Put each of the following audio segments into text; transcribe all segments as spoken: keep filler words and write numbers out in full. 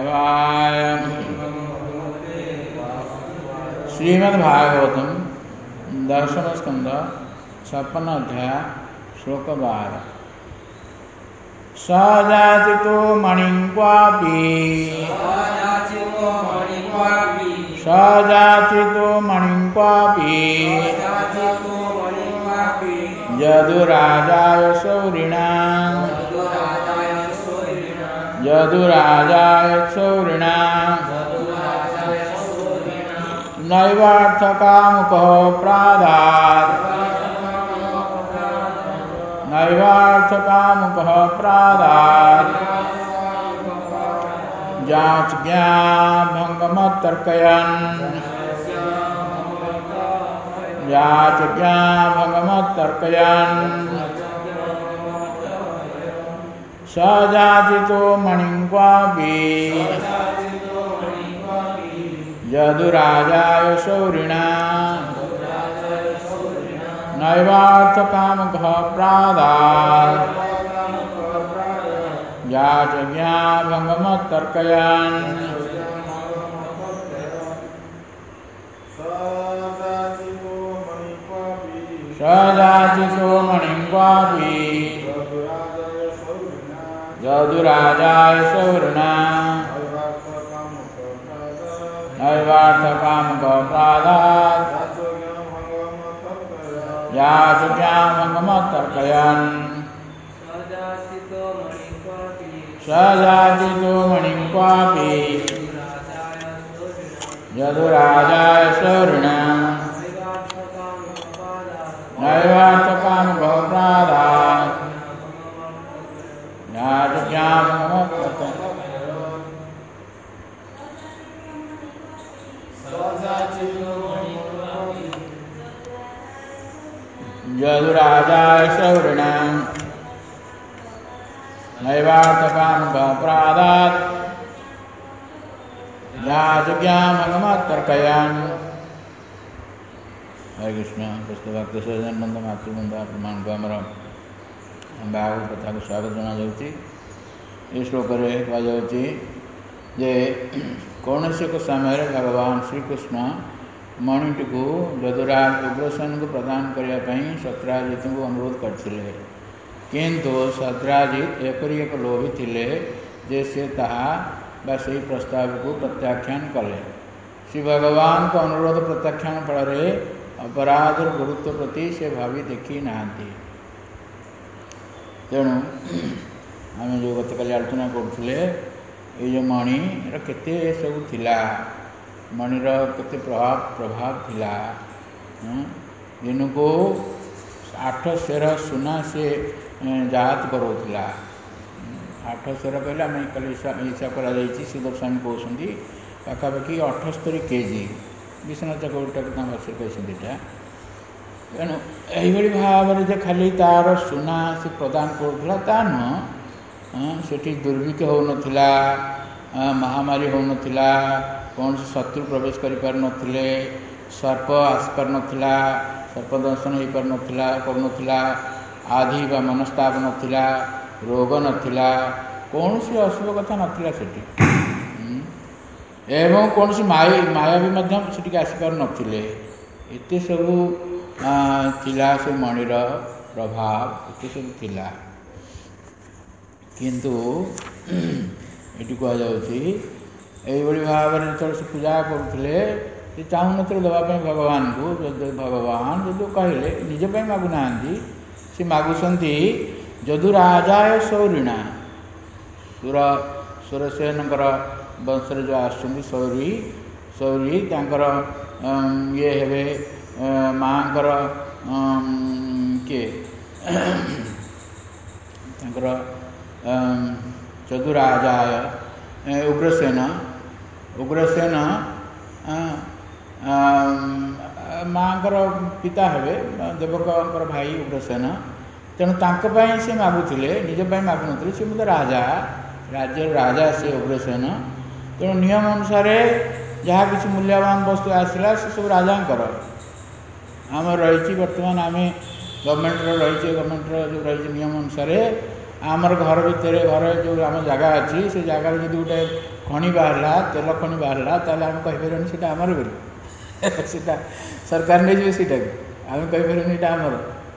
वासुदेवाय। श्रीमद्भागवतम दशम स्कंद छप्पन अध्याय श्लोक बारह। सजाचितो मणिं क्वापि सजाचितो मणिं क्वापि यदुराजाय सौरिणां यदुराजाय सौरिणां नैवार्थकामुकः प्रादात् नैवार्थकामुकः प्रादात् याचज्ञाभङ्गमतर्कयन् याचज्ञाभङ्गमतर्कयन् सजाचितो मणिं क्वापि यदुराजाय सौरिणां नैवार्थकामुकः प्रादात् याचज्ञाभङ्गमतर्कयन् सजाचितो मणिं क्वापि यदुराजाय सौरिणां नैवार्थकामुकः प्रादात् याचज्ञाभङ्गमतर्कयन् सजाचितो मणिं क्वापि यदुराजाय सौरिणां नैवार्थकामुकः प्रादात् याचज्ञाभङ्गमतर्कयन्। यदुराजाय सौरिणां नैवार्थकामुकः प्रादात् याचज्ञाभङ्गमतर्कयन्। हरे कृष्ण। पुस्तक भक्त सज्जन बंध मातृबंध प्रमाण को आमर भागवत कथा को स्वागत जनाଯାଉଛି। ये श्लोक कहुଛି जे कौन से एक समय भगवान श्रीकृष्ण मणिटी को यदुराज उग्रसेन को प्रदान करने सत्राजित को अनुरोध करते, किंतु सत्राजित एपरी एक लोभी थे जे से ताहा बा सही प्रस्ताव को प्रत्याख्यान कले। श्री भगवान को अनुरोध प्रत्याख्यान फल अपराध गुरुत्व प्रति से भावी देखी ना। तेणु आम जो गतकाली आलोचना करुले ये जो मणि केते सब थिला, मणिर केते प्रभाव प्रभाव थिला। दिन को आठ सेर सुना से जात करोला। आठ सेर कहले आम कल हिसाब कर सुदर्शन कहते पाखापाखि अठस्तरी केजी विश्वनाथ चक्रवर्ती भाषा कहते। तेणु यही भाव में खाली तार सुना से प्रदान करूला ता नुह, सेठी दुर्भिक्ष हो नथिला, महामारी हो नथिला, कौन शत्रु प्रवेश कर पार नथिले, सर्प आसी पार नथिला, सर्प दंशन हो पार नथिला कर नथिला, आधि बा मनस्ताप नथिला, रोग नथिला, कौन सी अशुभ कथा नथिला सेठी। एवं कौन सी माया माया भी मध्यम सेठी आसी पार नथिले। एते सब थिला से मणिर प्रभाव एते सब थिला। किंतु ये कहुच्छी यही भाव में जो से पूजा करुले चाहून देवाई भगवान को भगवान जो कहले निजपाई मागुना से मागुंट यदुराजाय सौरिणा सुर सुरसेन वंशर जो आसुँच सौरी सौरी तर ये हे माँ किए यदुराजाय उग्रसेन उग्रसेन माँ पिता हे देवक भाई उग्रसेन। तेणु तांकपाई से मागुले निजपाई मागुन से मतलब राजा राज्य राजा से उग्रसेन। तेणु नियम अनुसार जहाँ किसी मूल्यवान वस्तु आसला से सब राजांकर आम रही बर्तमान आम गवर्नमेंट रही गवर्नमेंट जो रही नियम अनुसार आमर घर भितर घर जो आम जगह अच्छी से जगार जो गोटे खनि बाहर तेल खनि बाहर ताल आम कहीपर से आमर बोली सीटा सरकार नहीं जी सीटा आम कहीपर ये आमर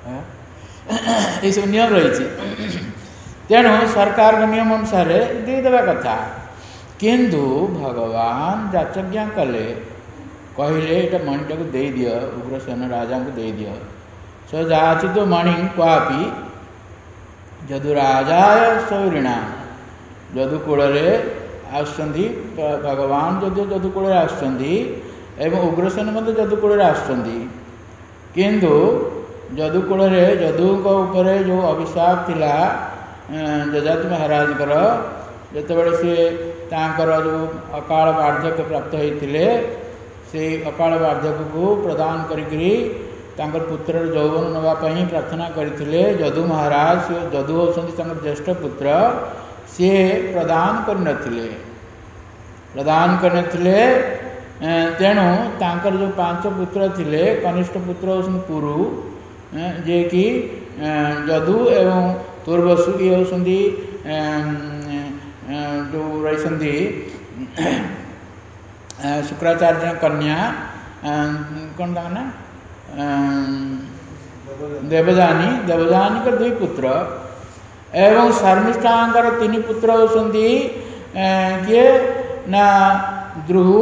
ये सब नियम रही तेणु सरकार नियम अनुसार देदेवा कथा किंतु भगवान जाचज्ञा कले कहले ये मणिटा को दे दियो उग्रसेन राजा को दे दियो स जाचित मणि क्वापि जदु राजाय सौरिणा जदुकूल आसुंदी भगवान जदु जदुकूल आसुंदी एवं उग्रसेन मध्य जदुकूल आसुंदी किंतु जदुकूल जदु उपरे जो अभिशाप थिला जजाति महाराज जितेबाला सी तांकर जो अकाल वार्धक्य प्राप्त होते से अकाल वार्धक्य को प्रदान करी तांकर पुत्र यौवन नापी प्रार्थना करते जदु महाराज से जदु होती ज्येष्ठ पुत्र सी प्रदान करनथिले प्रदान करनथिले तेणु तांकर जो पांच पुत्र थिले कनिष्ठ पुत्र होती पुरु जे कि जदु एवं तुर्वसु ये होती जो रही शुक्राचार्य कन्या कौन था ना देवजानी देवजानी का दुई पुत्र एवं शर्मिष्ठांकर तीन पुत्र होती किए ना द्रुहु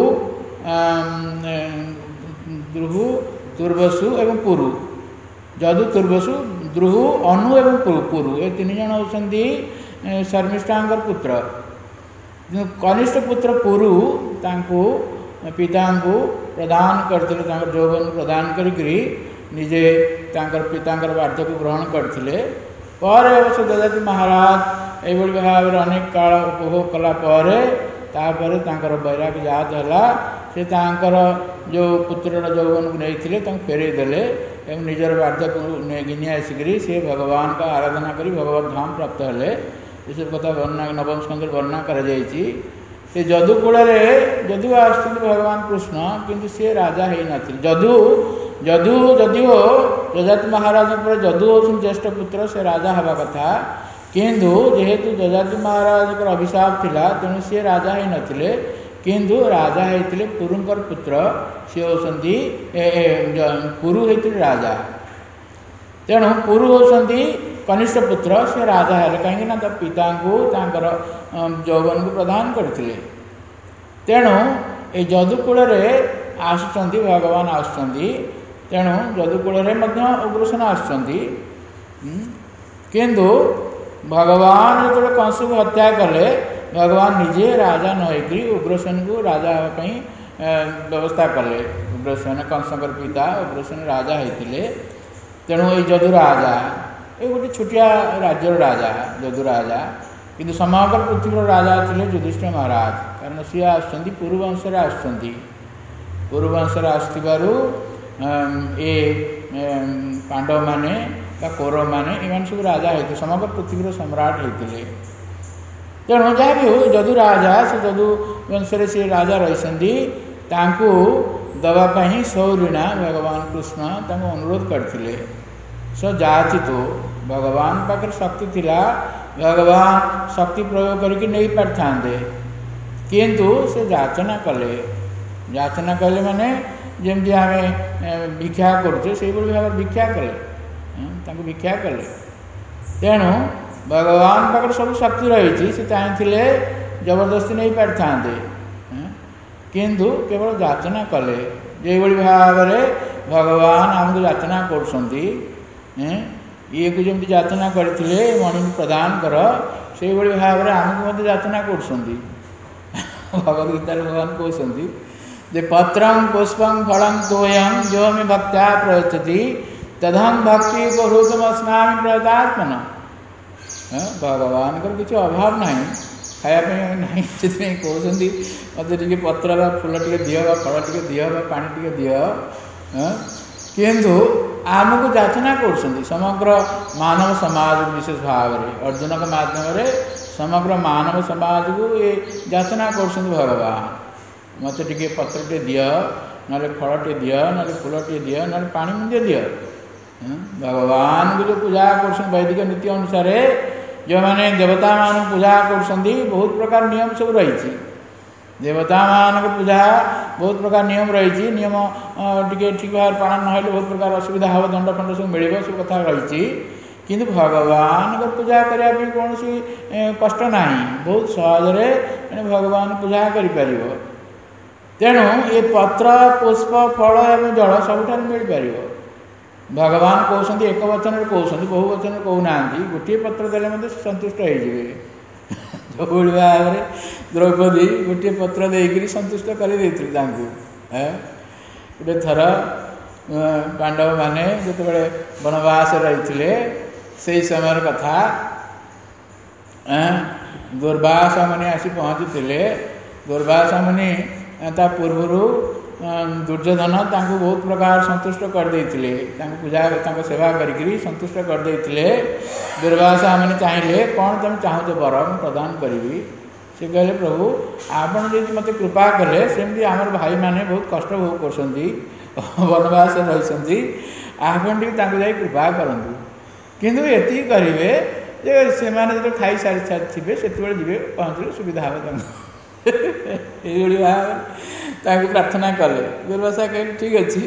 द्रुहु तुर्वसु एवं पुरु जदु तुर्वसु द्रुहु अनु एवं पुरु पुरु ये तीन जन होती शर्मिष्ठांकर पुत्र कनिष्ठ पुत्र पुरु तांको पिता को प्रदान करते यौवन प्रदान करी निजे तांकर पितांकर वार्धक्य ग्रहण करते पर अवश्य जजाति महाराज ये भाव में अनेक काल उपभोग कलापर तापर तांकर वैराग्य जात है से तांकर जो पुत्र यौवन को नहीं फेरई देले एवं निजर वार्धक्य गिनी आसिक से भगवान का आराधना करी भगवत धाम प्राप्त हेले ये सब कथा वर्णना नवम स्कंद वर्णना कर से जदुकूल जदु आस भगवान कृष्ण किंतु सी राजा है नथिले जदु जदु जदिओ जजाति महाराज पर जदु होती ज्येष्ठ पुत्र से राजा हवा कथा किंतु जेहेतु जजाति महाराज को अभिशाप थिला तेणु सी राजा है नथिले किंतु राजा होते पुरुंकर पुत्र सी होती पुरु होते राजा तेणु पुरु होती कनिष्ठ पुत्र से राजा है कहीं पिता को यौवन को प्रदान करते तेणु ये जदुकूल आसुंच भगवान आसुंच तेणु जदुकूल उग्रसेन आसुंच किंतु भगवान जो कंस को हत्या कले भगवान निजे राजा नईकरी उग्रसेन को राजा हाँपाई व्यवस्था कले उग्रसेन कंसकर पिता उग्रसेन राजा होते तेणु ये जदु राजा ये गोटे छोटिया राज्यर राजा जदु राजा किंतु समग्र पृथ्वी राजा थे युधिष्ठिर महाराज कारण सी आसुँच पूर्ववंश आसुँच पूर्ववंश आसु ये पांडव माने कौरव माने इन सब राजा होते समग्र पृथ्वी सम्राट होते तेणु जहाँ भी हो जदु राजा से जदु वंश से राजा रही दवापाई सौरिणा भगवान कृष्ण अनुरोध करते स जाचित तो भगवान पाखे शक्ति थिला भगवान शक्ति प्रयोग करके नहीं पारि था किंतु से जाचना कले जाचना कले माने जमती आम भिक्षा करुचे से भाव भिक्षा कले भिक्षा कले तेणु भगवान पाखे सब शक्ति रही से चाहते जबरदस्ती नहीं पारि था किंतु केवल जाचना कले जो भाव में भगवान आमको जाचना कर ये को जमी जाचना करते मणि प्रदान कर से भाव में आमको जाचना कर भगवदगीतार भगवान कहते जे पत्रं पुष्पं फलं तोयं जो मे भक्त्या प्रयच्छति तदहं भक्ति करोतमस्नामि प्रयतात्मन भगवान किसी अभाव ना खायापी ना से कहते मत टे पत्र फूल टे दि फल टे दि पा टे दि किंतु आमको जाचना कर समग्र मानव समाज विशेष भाव में अर्जुन के माध्यम समग्र मानव समाज को ये जाचना कर भगवान मत टे पत्र टे दि ना फल टे दि ना फूल टे दि ना पानी मुंजे दि भगवान को जो पूजा कर वैदिक नीति अनुसार जो मैंने देवता मान पूजा कर बहुत प्रकार नियम सब रही देवता मान पूजा बहुत प्रकार नियम रही नियम टे ठीक भाव पालन ना बहुत प्रकार असुविधा हम दंड फंड सब मिल सब कथा रही किंतु भगवान को पूजा करने कौन सी कष्ट ना बहुत सहजरे भगवान पूजा कर तेणु ये पत्र पुष्प फल एवं जल सबुठ मिल पार भगवान कहते एक वचन कहते बहु वचन कहूना गोटे पत्र देने मतलब संतुष्ट हो जो भाव में द्रौपदी गोटे पत्र देकर संतुष्ट कर गोटे थर पांडव माने जो वनवास रही से समय कथा दुर्वासा मुनि आसी पहुँचते दुर्वासा मुनि ता पूर्वर दुर्योधन तांको बहुत प्रकार संतुष्ट करदे पूजा तांको सेवा करी संतुष्ट करदे दुर्वासा मुनि चाहिए कौन तुम चाहते बर प्रदान करी से कहले प्रभु आपड़ जी मत कृपा कले सेमती आमर भाई मैंने बहुत कष्ट भोग कर वनवास रही आपन टी कृपा करूँ किंतु ये करेंगे से जो खाई सारी सारी थे से जी पहुँचले सुविधा हम ये भाव प्रार्थना कले दुर्वासा कहले ठीक अच्छे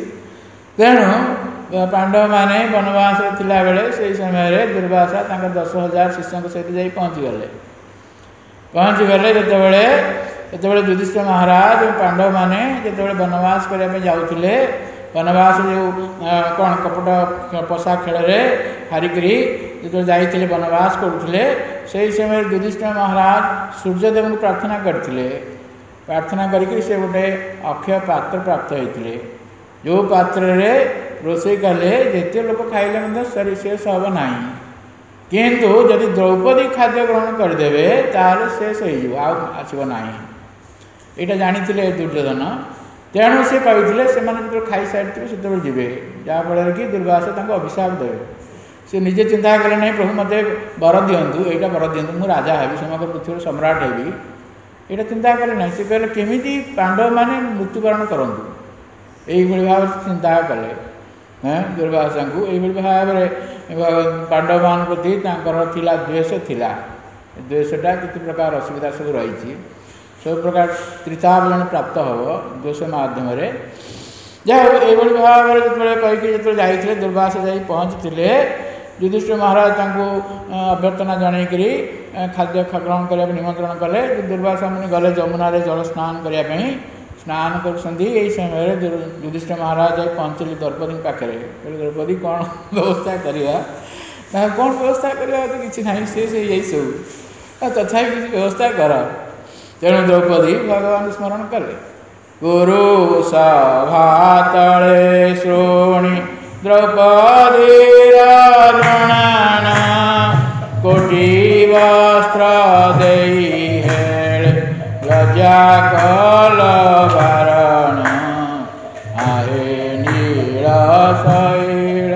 तेणु पांडव माने वनवास थिला बेले से समय दुर्वासा दस हजार शिष्यों सहित जा पहुँची गले पहुँची गले जो जो युधिष्ठिर महाराज पांडव माने जो वनवास करने जाऊे वनवास जो कौन कपट पशा खेल हारिकी जो जाते वनवास करुले से समय युधिष्ठिर महाराज सूर्यदेव को प्रार्थना करते प्रार्थना करके से गोटे अक्षय पात्र प्राप्त होते जो पात्र रोषे कले जिते लोक खाइले शेष हम ना किंतु जदि द्रौपदी खाद्य ग्रहण करदे ताल शेष हो ना यहाँ जानी दुर्योधन तेणु से कहते से खाई सारी से जी जहाँफल कि दुर्वासा अभिशाप देवे से निजे चिंता कले नहीं प्रभु मत वर दिंतु यहाँ वर दिंतु मुझे राजा हेबी समग्र पृथ्वी सम्राट हेबी यहाँ चिंता कले ना से कहले केमी पांडव मैंने मृत्युवरण करूँ यही भाव चिंता कले हाँ दुर्वासा को यही भाव में पांडव मान प्रति द्वेष थिला द्वेषटा कित प्रकार असुविधा सब रही सब प्रकार त्रितावरण प्राप्त हम दोष मध्यम जहाँ ये भाव में जो कहीकि जो जाते दुर्वासा जा पहुँचते युधिष्ठिर महाराज अभ्यर्थना जनईकरी खाद्य ग्रहण करने निमंत्रण कले दुर्वासा मुनि गले जमुना जल स्नान करने स्नान कर समय युधिष्ठिर महाराज जा पहुँचले द्रौपदी पाखे द्रौपदी कौन व्यवस्था करवा कौन व्यवस्था करवा तो किसी ना सी यही सब तथा किसी व्यवस्था कर तेणु द्रौपदी भगवान स्मरण कले गुरु सभा तले श्रोणी द्रौपदी कोटि वस्त्र देई हेल लज्जा कल बारण आहे नील शैल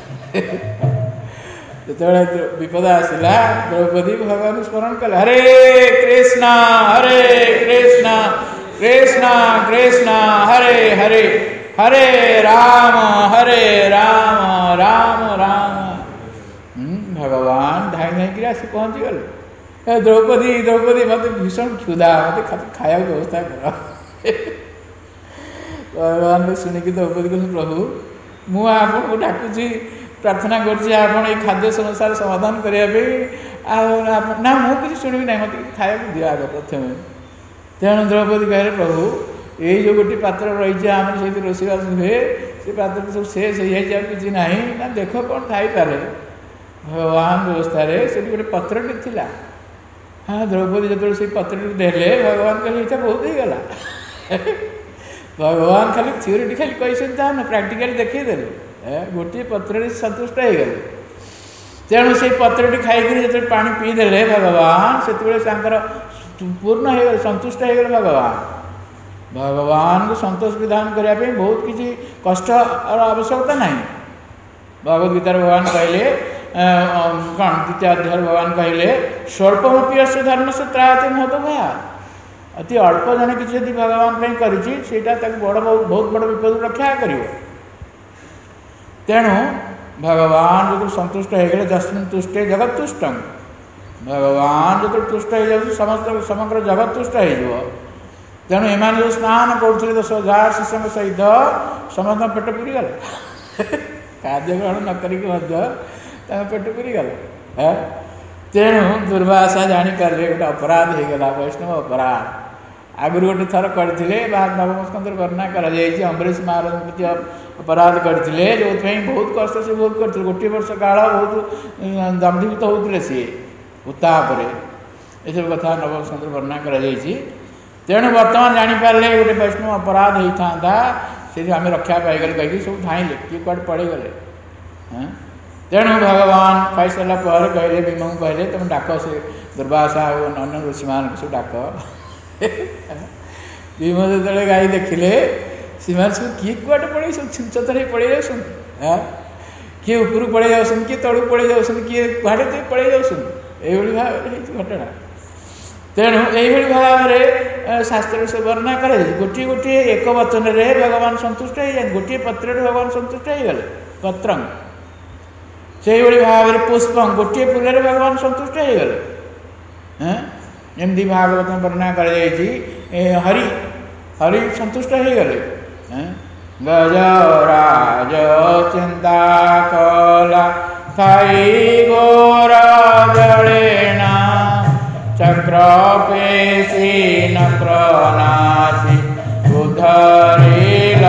जो विपद आसला द्रौपदी भगवान स्मरण कले हरे कृष्णा हरे कृष्णा कृष्णा कृष्णा हरे हरे हरे राम हरे राम राम राम भगवान धाई धाई कर आसी पहुँची गले द्रौपदी द्रौपदी मत भीषण क्षुधा मत खाया व्यवस्था कर भगवान शुणिकी द्रौपदी कह प्रभु मुझे डाकुची प्रार्थना कर खाद्य समस्या समाधान करने ना मुझे शुणी ना मत खाया दिया आग प्रथम तेणु द्रौपदी कहे प्रभु ये जो गोटे पात्र रही आम से रोषेबास हुए से पात्र सब शेष हो किसी ना ना देख कौन थाईपे भगवान व्यवस्था से गोटे पत्रटी थी हाँ द्रौपदी जो से पत्रटी देले भगवान कहले इच्छा बहुत ही गला भगवान खाली थ्योरी खाली कही प्राक्टिकली देखीदेले गोटे पत्र सन्तुष्ट हो गले तेणु से पत्रटी खाई जो पा पीदेले भगवान से पूर्ण हो संतुष्ट हो गले भगवान भगवान को संतोष विधान करने बहुत किसी कष्ट और आवश्यकता नहीं भगवद गीतार भगवान कहले कौन द्वितीय अध्याय भगवान कहले स्वल्पमपि अस्य धर्म से त्रायते महत भया अति अल्प जन किसी यदि भगवान करीटा बड़ बहुत बड़ विपद रक्षा कर तेणु भगवान जो संतुष्ट हो गए जस्मिन् तुष्टे जगत तुष्टम भगवान जो तुष्ट हो जाए समस्त समग्र जगत तुष्ट हो तेणु एम जो स्नान करुले दस हजार शिष्यों सहित समस्त पेट पूरी गला खाद्य ग्रहण न करें पेट पूरी गला तेणु दुर्वासा जापर गोटे अपराध हो गला वैष्णव अपराध आगुरी गोटे थर करते नवम स्कंदर वर्णना कर अम्बरीश महाराज प्रति अपराध करते जो बहुत कष्ट से बहुत करते गोटे वर्ष काल बहुत दंडीभूत होते सी उत्ताप ये सब कथा नवम स्कंदर वर्णना कर तेणु बर्तमान जापारे गोटे वैष्णव अपराध होता से आम रक्षा पाईगले कहीं सब धाइले किए कड़े पड़ेगले तेणु भगवान खाई सारा पर कहले भीम को कहले तुम डाक से दुर्वासा और अन्य ऋषि मान सब डाक भीम जो गाई देखिले सीमान सब किए कड़े पड़े सब छुंचतर पड़े जाए किए उपरू पड़े जाऊँ किए तलू पड़े जाऊँ किए कुआड़े तो पड़े जाऊँ ये भाव घटना तेणु यही भाव में शास्त्र से वर्णना कर गोटे गोटे एक वचन में भगवान संतुष्ट हो जाए गोटे पत्र भगवान संतुष्ट हो गले पत्र से भाव में पुष्प गोटे फूल भगवान संतुष्ट हो गले एमती भागवत वर्णना कर हरि हरि संतुष्ट हो गले गजराज चिंता कला थाई गोरा जड़ेना चक्रपेशी नक्रनाशी उधरिल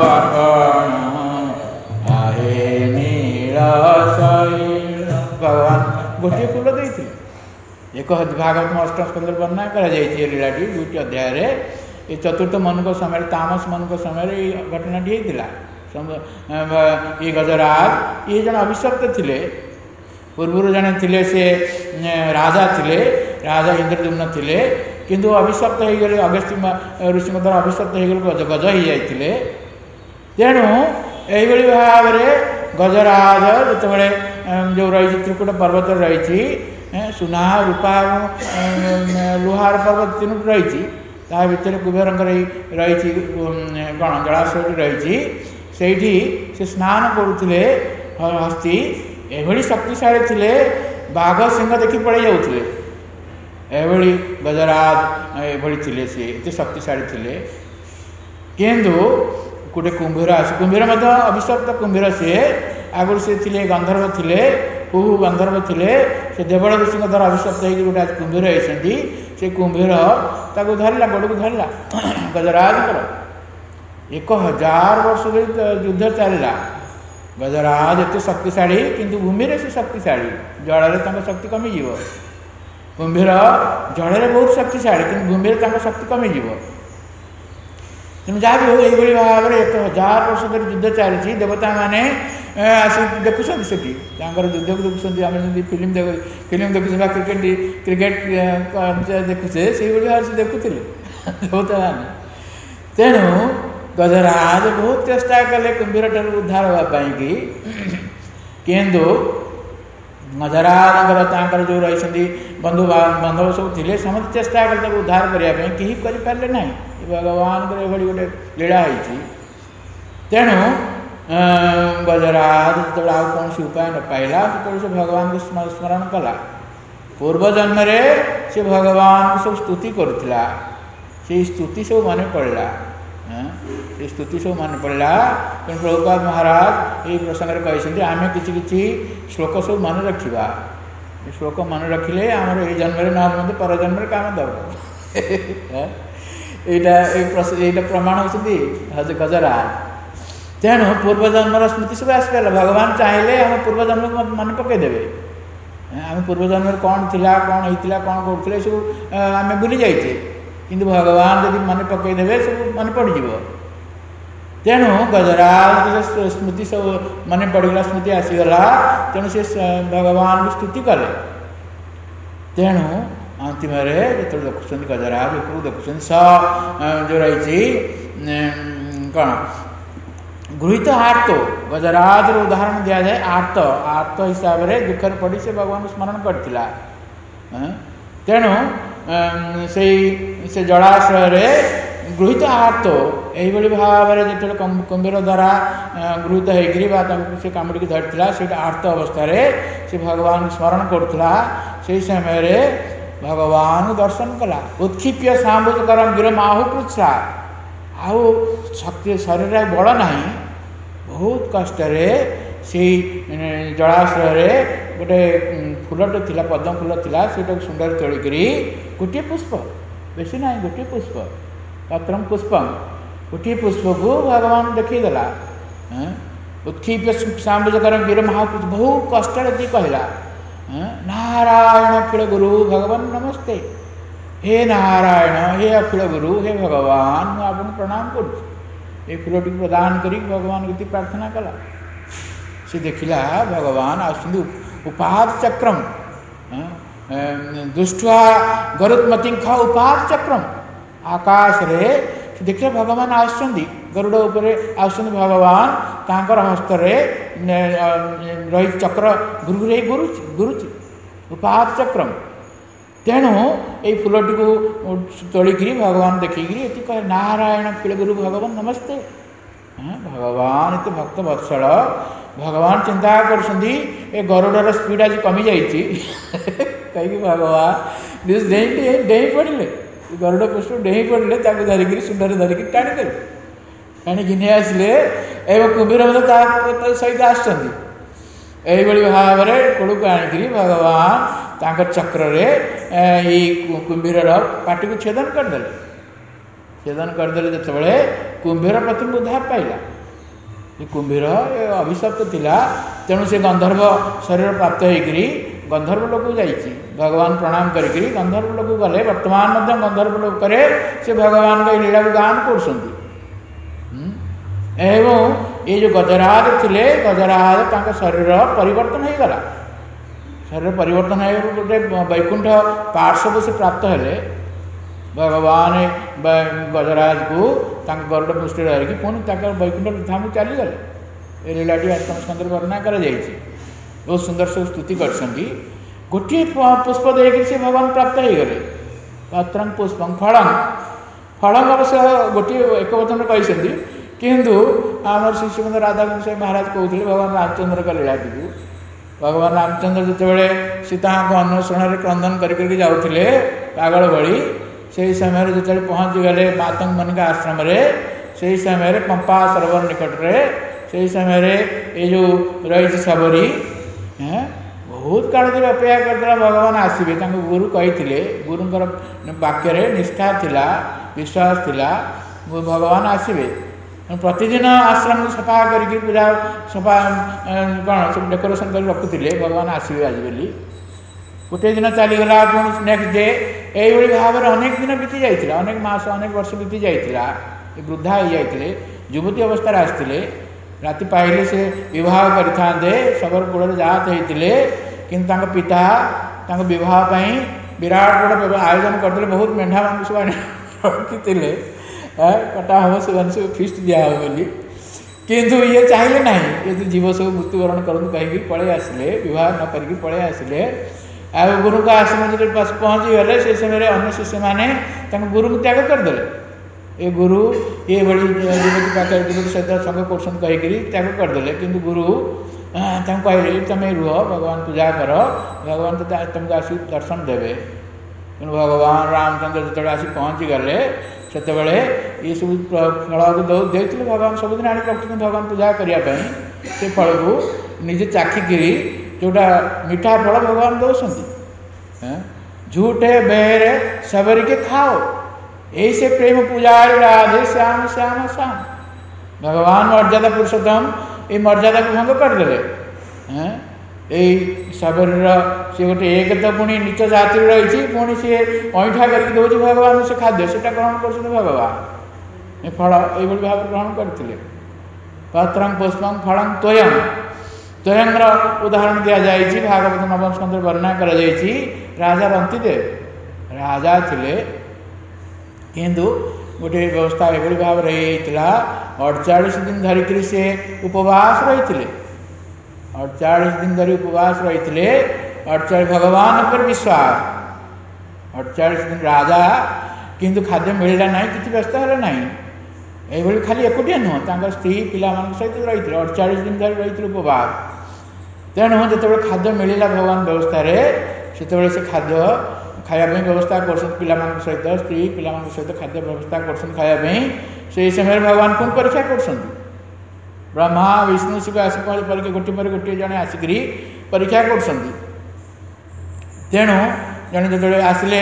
आहे नील शैल भगवान गोटे फूल देते एक भागवत में अष्टम स्कंदर वर्णना कर लीलाटी दुईटी अध्याय ये चतुर्थ मनुष्य समय तामस मनुष्य समय ये घटनाटी होता ये गजराज ये जन अभिशप्त थे पूर्व जड़े थे से राजा थे राजा इंद्रद्युम्न थे किंतु अभिशप्त हो गले अगस्त्य ऋषि द्वारा अभिशप्त हो गले गज हो जाते तेणु यही भाव में गजराज जिते जो रही त्रिकुट पर्वत रही सुना रूपा लुहार पर्वत तीन रही भितर कुबेर रही कौन जलाशय रही से स्नान करुले हस्ती एभली शक्तिशाली थे बाघ सिंह देखी पड़े जाऊे एभली गजराज एभली थे सी एत शक्तिशाली थे किंतु गोटे कुंभीर आस कुंभीर अभिशप्त कुंभीर सी आगुरी से थे गंधर्व थे कुहू गंधर्व थे से देवल ऋषि द्वारा अभिशप्त हो गोटे आज कुंभीर होती से कुंभीर ताको धरला गोड़ को धरला गजराज एक हजार वर्ष युद्ध चलला गजराज एत शक्तिशाली किंतु भूमि से शक्तिशाली जल में शक्ति कमिज कुंभीर जल में बहुत शक्तिशाली कि भूमि में शक्ति कमिज तेणु जहाँ भी हो यही भाव में एक हजार वर्ष धरी युद्ध चलती देवता मैंने आस देखुं से युद्ध को देखुं आम फिल्म देख फिल्म देखुचे क्रिकेट क्रिकेट देखुचे से भाव से देखुले देवता मैंने तेणु गजराज बहुत चेष्टा कले कुंभीर ठार उद्धार होगापी किंतु गजराज जो रही बंधु बांधव सब थे समस्त चेष्टा कले उद्धार करने कहीं करें ना भगवान ये गोटे लीला होती तेणु गजराज जो आउ कौन उपाय न पाइला से भगवान को स्मरण कला पूर्व जन्म से भगवान को सब स्तुति करुला से स्तुति सब मन पड़ा ये स्तुति सब मन पड़ा तेणु प्रभुपाद महाराज ये प्रसंग कहते आम कि श्लोक सब मन रखा श्लोक मन रखिले आमर ये जन्म ना पर जन्म काम दब यहाँ प्रमाण होती हज गजराज तेणु पूर्वजन्मर स्मृति सब आसपाला भगवान चाहिए आम पूर्वजन्म को मन पकईदेवे आम पूर्वजन्म कौन थी कौन होता कौन करुले सब आम भूली जाइए किंतु भगवान जब मन पकईदेवे सब मन पड़ज तेणु गजराज स्मृति सब मन पड़गला स्मृति आसीगला तेणु से भगवान को स्तुति कले तेणु अंतिम जो देखुं गजराज ऊपर देखुं स जो रही कौन गृहित आर्त गजराज उदाहरण दि जाए आर्त आर्त हिसाब से दुखर पड़ी से भगवान को स्मरण करथिला तेणु से जलाशय गृहीत आर्त यही भाव में जो कुंभीर द्वारा गृहीत होकर से कामुड़ी धरता से आर्त अवस्था से भगवान स्मरण करुला से समय भगवान दर्शन कला उत्क्षिप्य सांबुजकर गिरम आहु पृछा आउ शक्ति शरीर बल ना बहुत कष्ट से जलाशय गोटे फूलटे थिला पद्म फूल थिला से सुंदर तोलिक गोटे पुष्प बेसी ना गोटे पुष्प पत्रम पुष्पम गोटे पुष्प को भगवान देखीदेला उत्क्षिप्य सांबुजकर गिर महापुरुष बहुत कष्ट कहला नारायण अखिल गुरु भगवान नमस्ते हे नारायण हे अखिल गुरु हे भगवान मुझे आपको प्रणाम कर फूलटी प्रदान कर भगवान की प्रार्थना कला से देखला भगवान आसुंदी उपाद चक्रम दुष्टा गरुत्मती उपाद चक्रम आकाश रे देखिए भगवान आसुंदी गरुड़ उपरे आसुंदी भगवान तांकर हस्त रही चक्र गुरुगुरे गुरुची गुरुची उपाद चक्रम तेणु ये फूलटी को तोलिक भगवान देखिकी कहे नारायण किल गुरु भगवान नमस्ते भगवान इतने भक्त वत्सल भगवान चिंता कर गरुड़र स्पीड आज कमी जाइए कहीं भगवान डेई डेई पड़े गरुड़ पुष्प डेई पड़े धरिक सुंदर धरिक टाणीदेले टाणिकी नहीं आसिले एवं कुंभीर सहित आसभली भाव में कोड़ को आणिक भगवान तांकर चक्र ये कुंभीर पाटी को छेदन करदे छेदन करदे जो कुंभीर प्रति बुधा पाइला कुंभीर अभिशप्त थिला तेणु से गंधर्व शरीर प्राप्त होकर गंधर्व लोक जा भगवान प्रणाम करी गंधर्व लोक गले वर्तमान गंधर्व लोक से भगवान का लीला गान कर एवं ये जो गजराज थे गजराज तांका शरीर परिवर्तन हो गला शरीर परिवर्तन हो गोटे वैकुंठ पार्श्व से प्राप्त हेले भगवान गजराज को गरुड़ पुष्टि धरिकी पुणी वैकुंठ धाम चलीगले ये लीलाटी अष्टम स्कंदर वर्णना कर बहुत सुंदर सब स्तुति कर गोटे पुष्प देकर से भगवान प्राप्त हो गले पत्रं पुष्पं फलम फलम अवश्य गोटे एक वचन कहते किंतु आम श्री श्रीमद राधा गोसाई महाराज कहते भगवान रामचंद्र का लीलाटी को भगवान रामचंद्र जितेबाला सीता को अन्वेषण क्रंदन करके जाते पागल भली से समय जो पहुँची गले मातंग मन का आश्रम से समय पंपा सरोवर निकट में से समय ये जो रही सबरी बहुत काल धरी अपेक्षा करता भगवान आसवे गुरु कही गुरुंर वाक्य निष्ठा थिला विश्वास थिला भगवान आसवे प्रतिदिन आश्रम को सफा करके पूजा सफा कौन सब डेकोरेशन कर रखुले भगवान आसवे आज बोली गोटे दिन चलीगला पुणी नेक्स्ट डे यही भाव में अनेक दिन बीती जाता अनेक मास अनेक वर्ष बीती जाता वृद्धा हो जाते युवती अवस्था आसते राति पाइले से विवाह करते सगर कूल जात होते किंतु पिता बहुत विराट बड़ आयोजन करते बहुत मेढ़ा मान सब रखी कटा हम से फिस्ट दिहब बोली किंतु ये चाहिए ना ये जीव सब मृत्युवरण करूँ कहीं पलि आसिले विवाह न करके पलि आसिले आ गुरु का आश्रम जो पहुँची गले से समय अन्य शिष्य मैंने गुरु को त्याग करदे ये गुरु ये बड़ी युवती पाखे युवती सहित संग कर कहीकि त्याग करदे कि गुरु कहले तुम रुह भगवान पूजा कर भगवान तो तुमको आसिक दर्शन देवे तेणु भगवान रामचंद्र जो आसिक पहुँची गले से ये सब फल को देते भगवान सबुदिन आने रखते भगवान पूजा करने से फल को निजे चाखिकी जोटा मीठा फल भगवान दौरान झूठे बेरे सबरी के खाओ यही से प्रेम पुजारी राधे श्याम श्याम श्याम भगवान मर्यादा पुरुषोत्तम ये मर्यादा को भंग करदे यही सबरीर सी गोटे एक तो पुणी नीच जाति रही पुणी सी अईठा करके दौर भगवान से खाद्य से ग्रहण कर भगवान फल ये भाव ग्रहण करते पत्रं पुष्पं फलं त्वयं त्वयंर उदाहरण दि जाए भागवत नवम स्कंदर वर्णना कर राजा रंतीदेव राजा थे किंतु गोटे व्यवस्था एभली भाव रही अड़चाश दिन धरिक से उपवास रही अड़चाश दिन धरी उपवास रही अड़चाश भगवान पर विश्वास अड़चाश दिन राजा किंतु खाद्य मिलला ना कि व्यस्त है ना ये खाली एकुटिया नुह स्त्री पिला सहित रही अड़चाश दिन धरी रही उपवास तेणु जो खाद्य मिलला भगवान व्यवस्था से से खाद्य खायापी व्यवस्था कर पिला सहित स्त्री पिला सहित खाद्य व्यवस्था कर खायापी से समय भगवान कौन परीक्षा कर ब्रह्मा विष्णु शिव आस परीक्षा गोटे पर गोटे जड़े आसिक परीक्षा कर तेणु जड़े जो आसिले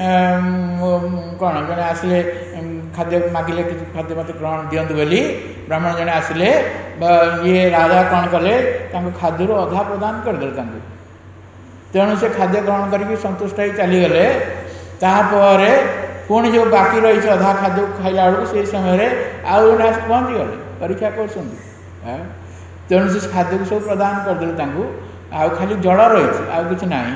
कौन जड़े आसिले खाद्य मागिले कि खाद्य मत ग्रहण दिंतु बोली ब्राह्मण जड़े आसिले ये राजा कौन कले खाद्य अधा प्रदान करदे तेणु से खाद्य ग्रहण करके संतुष्ट हो चलीगले तापर पुणी जो बाकी रही अधा खाद्य खाइला बेलू से समय आउ जड़े आस पहुँची गले परीक्षा कर तेणु से खाद्य को सब प्रदान करदे आउ खाली जल रही आउ कि ना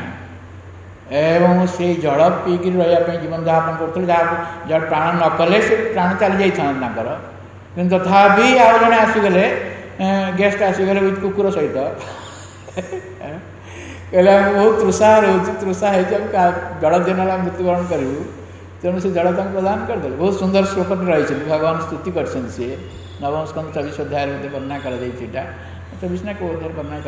एवं से जल पीकि रही जीवन यापन करते जहाँ प्राण न कले से प्राण चली जाकर कि तथापि आउ जड़े आसीगले गेस्ट आसीगले विथ कुकुर सहित कहले बहुत तृषा रोचे तृषा है जल दिन मृत्युवरण करूँ तेणु से जल प्रदान करदे बहुत सुंदर श्लोक रही भगवान स्तुति कर नवम स्कंद चौबीस अध्याय वर्णना कर चौबीस ना कौ अध्याय वर्णना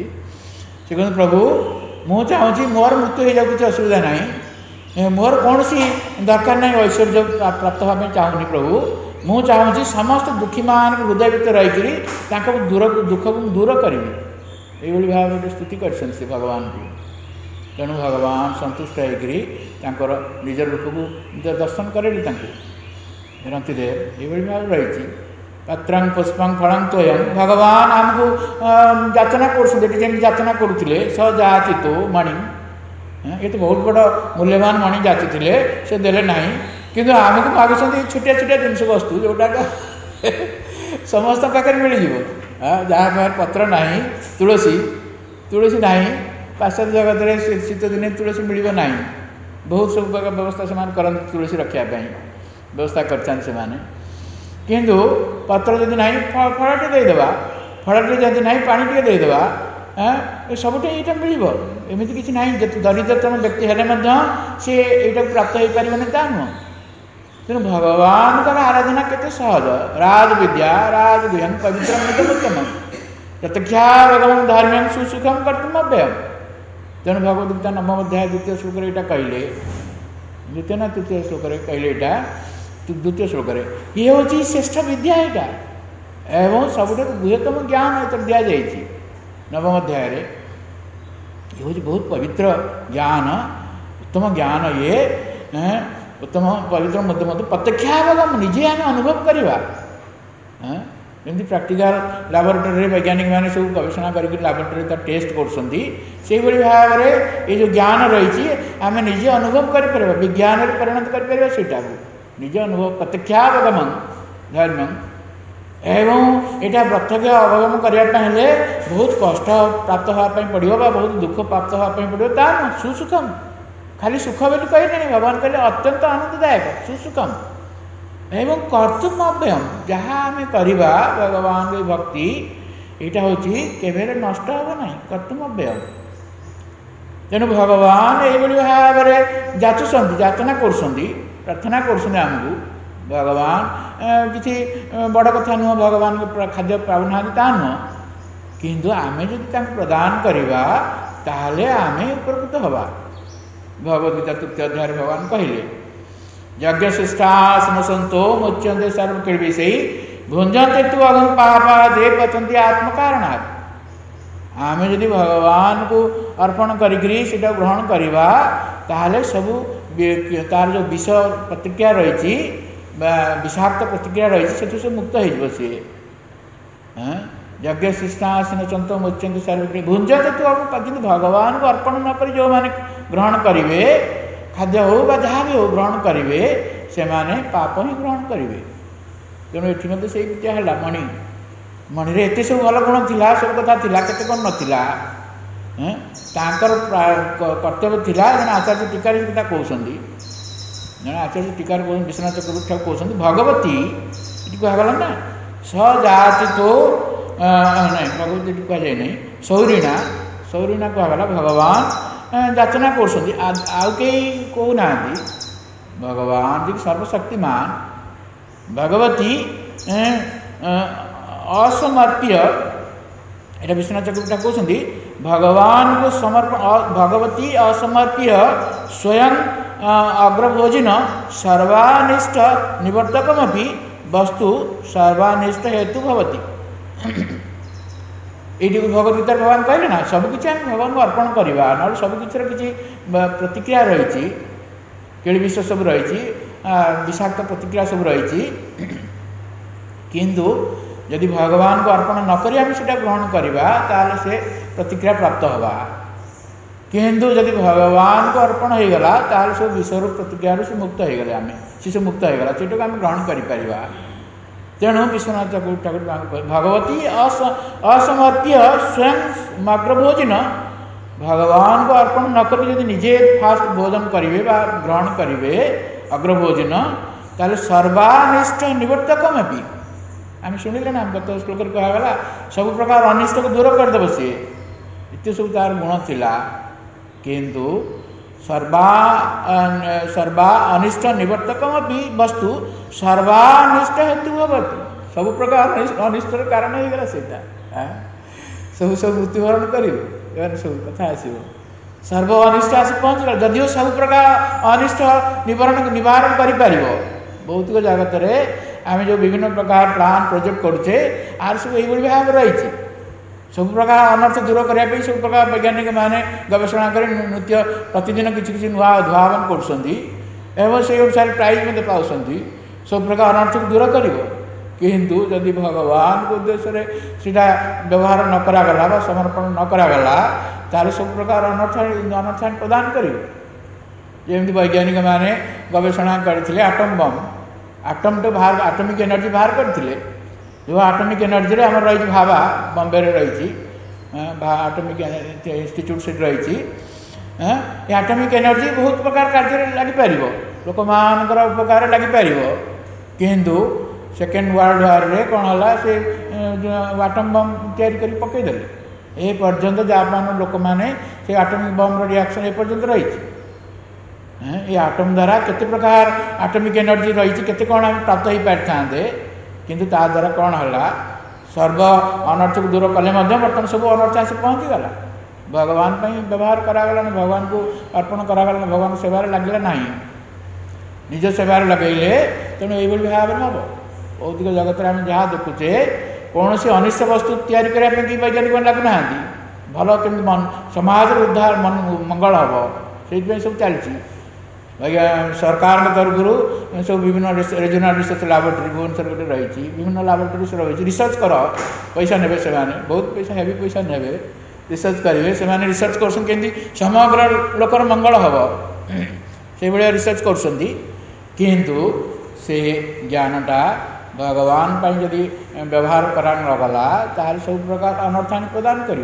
कर प्रभु मु चाहूँगी मोर मृत्यु हो जाए किसी असुविधा ना मोर कौन सी दरकार ना ऐश्वर्य प्राप्त हाँपी चाहूनी प्रभु मु चाहूँगी समस्त दुखी मान हृदय भितर रही दूर दुख को दूर करी ये भाव में स्तुति कर भगवान को तेणु भगवान संतुष्ट होकर निज रूप को दर्शन करेली रंतिदेव ये भाव रही पत्रं पुष्पं फलं तोयं भगवान आमको याचना कर याचना करुले स जाति तो मणि ये तो बहुत बड़ मूल्यवान मणि जाचुले से देले ना कि आमको मागुंट छोटिया छोटिया जिनस वस्तु जोटा समस्त पाखे मिल जहाँ पाखे पत्र ना तुलसी तुलसी ना पाश्चात्य जगत में शीत दिन तुलसी मिल ना बहुत सब व्यवस्था से करते तुलसी रखापी व्यवस्था कर किंतु पत्र जदि ना फलटे देदेबा फलटे जदि ना पानी टे देदेबा सबुठ यहाँ मिल एमती किसी ना दरिद्रतम व्यक्ति हेल्ले सी यहाँ प्राप्त हो पार ता नुह तेणु भगवान का आराधना केते सहज राज विद्या राज गुह्यम पवित्रम निजमुत्तम प्रत्यक्षा भगवान धर्म्यम सुसुखम कर्तुम अव्ययम तेणु भगवद्गीता नवम अध्याय द्वितीय श्लोक यहाँ कहले द्वितीय ना तृतीय श्लोक कहले यहाँ द्वितीय श्लोक ये हूँ श्रेष्ठ विद्या यहाँ एवं सबुठ गुह्यतम ज्ञान ये दि जाए नवम अध्याय ये हूँ बहुत पवित्र ज्ञान उत्तम ज्ञान ये उत्तम पवित्र मध्य मध्य प्रत्यक्षावगम निजे आम अनुभव करवा जमी प्राक्टिकाल लैबोरेटरी वैज्ञानिक मैंने सब गवेषणा कर लैबोरेटरी टेस्ट कर भाव में ये जो ज्ञान रही आम निजे अनुभव कर विज्ञान परिणत कर निज अनुभव प्रत्यक्षावगम धर्म एवं यहाँ प्रत्यक्ष अवगम करने बहुत कष्ट प्राप्त हाँपी पड़ो बहुत दुख प्राप्त हाँपी पड़ो ता सुसुखम खाली सुख बोली कहले भगवान कहले अत्यंत आनंददायक सुसुखम एवं कर्तुम अव्ययम जहाँ आम करवा भगवान की भक्ति यहाँ हूँ केवे नष्ट हे ना कर्तुम अव्ययम तेणु भगवान ये भाव में जाचुंट याचना कर प्रार्थना करमको भगवान किसी बड़ कथा नुह भगवान को खाद्य पाऊना ता नुह किंतु आमे जदि प्रदान करवा ताहले आमे उपकृत हवा भगवद्गीता तृतीय अध्याय भगवान कहले यज्ञ शिष्टासन सतो मुच्यंते सर्व किलविषयी भुंजते तु अगम पापा दे पचंती आत्म कारणात् आमे जदि भगवान को अर्पण करी सेटा ग्रहण करवा ताहले सबू तार जो विष प्रतिक्रिया रही विषाक्त प्रतिक्रिया रही से मुक्त हो सी यज्ञ शिष्टासन चंत मुच्यंती सर्व भुंजते तु अगम कि भगवान को अर्पण न कर जो मैंने ग्रहण करेंगे खाद्य हो जहाँ भी हो ग्रहण करेंगे से माने पाप ही ग्रहण करेंगे तेणु ये मत से विद्या है मणि मणि रे एत सब भल गुण थी सब कथा केते कौन नाला तांकर कर्तव्य थिला जन आचार्य टीकार कहते जन आचार्य टीकार विश्वनाथ चक्रवर्ती कहते भगवती ये कहगला ना स जाति तो ना भगवती कहुए नहीं सौरीणा सौरीणा कहगला भगवान याचना कर कौना भगवान जी सर्वशक्तिमान, भगवती असमर्प्य, एटा विश्वनाथ चक्रवर्ती कहते भगवान को समर्पण, भगवती असमर्प्य स्वयं अग्रभोजिन सर्वानिष्ट निवर्तकमपि वस्तु सर्वानिष्ट हेतु भवति। ये भगवद्गीता भगवान कहले ना सबकि आम भगवान को अर्पण करवा ना सबकि किसी प्रतिक्रिया रही केड़ी विष सब रही विषाक्त प्रतिक्रिया सब रही किंतु यदि भगवान को अर्पण न करी आम सेटा ग्रहण करवा ताले से प्रतिक्रिया प्राप्त हवा किंतु यदि भगवान को अर्पण हो गला ताले सब विषय प्रतिक्रिया से मुक्त हो गले आम से मुक्त हो गला सेटा आम ग्रहण करिपरिबा। तेणु विश्वनाथ ठाकुर भगवती असमर्प्य स्वयं अग्रभोजन, भगवान को अर्पण न करी यदि निजे फास्ट भोजन करेंगे ग्रहण करेंगे अग्रभोजन ताले सर्वानिष्ट निवर्तकमपि, आम शुणिले ना गत श्लोक कहगला सब प्रकार अनिष्ट को दूर करदेव सी इतने सब तार गुण थिला किंतु सर्वा सर्वा अनिष्ट निवर्तकमपि वस्तु सर्वानिष्ट हेतु भवति, सब प्रकार अनिष्टर कारण हो गला सेटा सब सब मृत्युवरण कर सब कथा आसो सर्व अनिष्ट आस पहुँचल जदिव सब प्रकार अनिष्ट निवारण निवारण कर भौतिक जगत में आम जो विभिन्न प्रकार प्लान प्रोजेक्ट करुचे आर सब यही भाव रही सब प्रकार अनर्थ दूर करने सब प्रकार वैज्ञानिक माने गवेषणा कर नृत्य प्रतिदिन किसी किसी नुआ उद्भावन कर से अनुसार प्राइज में पाँच सब प्रकार अनर्थ को दूर कर किंतु यदि भगवान को उद्देश्य से व्यवहार न करागला समर्पण न करागला ताले सब प्रकार अनर्थ अनर्थ प्रदान कर जमी वैज्ञानिक माने गवेषणा करते आटम बम आटम तो बाहर आटमिक एनर्जी बाहर करते जो आटमिक एनर्जी रे हमर रही भाभा बॉम्बे रे रही आटमिक इंस्टीट्यूट से रही ये आटमिक एनर्जी बहुत प्रकार कार्य लगी पार लोक मान उपकार लगी पार किंतु सेकेंड वर्ल्ड वार रे कौन है से आटम बम तैयारी पकईदेले ए पर्यंत जापान लोक मैंने से आटमिक बम रिएक्शन ए पर्यंत रही ये आटम द्वारा केते प्रकार आटमिक एनर्जी रही केते कौन आम प्राप्त हो पारि था किंतु ता द्वारा कौन है सर्व अनर्थ को दूर कले बर्तमान सब अनर्थ आसी पहुँचीगला भगवान पर व्यवहार करागला भगवान को अर्पण करागला भगवान सेवार लगे ना निज सेवार लगेले तेणु ये भाव में हम भौतिक जगत में आम जहाँ देखुचे कौन से अनिष्ट वस्तु तैयारी करने कि वैज्ञानिक लगुना भल केमी समाज उद्धार मन मंगल हम से सब चलती सरकार तरफ सब विभिन्न रिजनल रिसर्च लैबोरेटरी भुवनेश्वर गोटे रही विभिन्न लैबोरेटरी रही रिसर्च कर पैसा ने से बहुत पैसा हेवी पैसा ने रिसर्च करेंगे से रिसर्च कर समग्र लोकर मंगल हम से भाया रिसर्च करूँ से ज्ञानटा भगवान पर जदि व्यवहार करा नगला ताल सब प्रकार अनर्थ प्रदान कर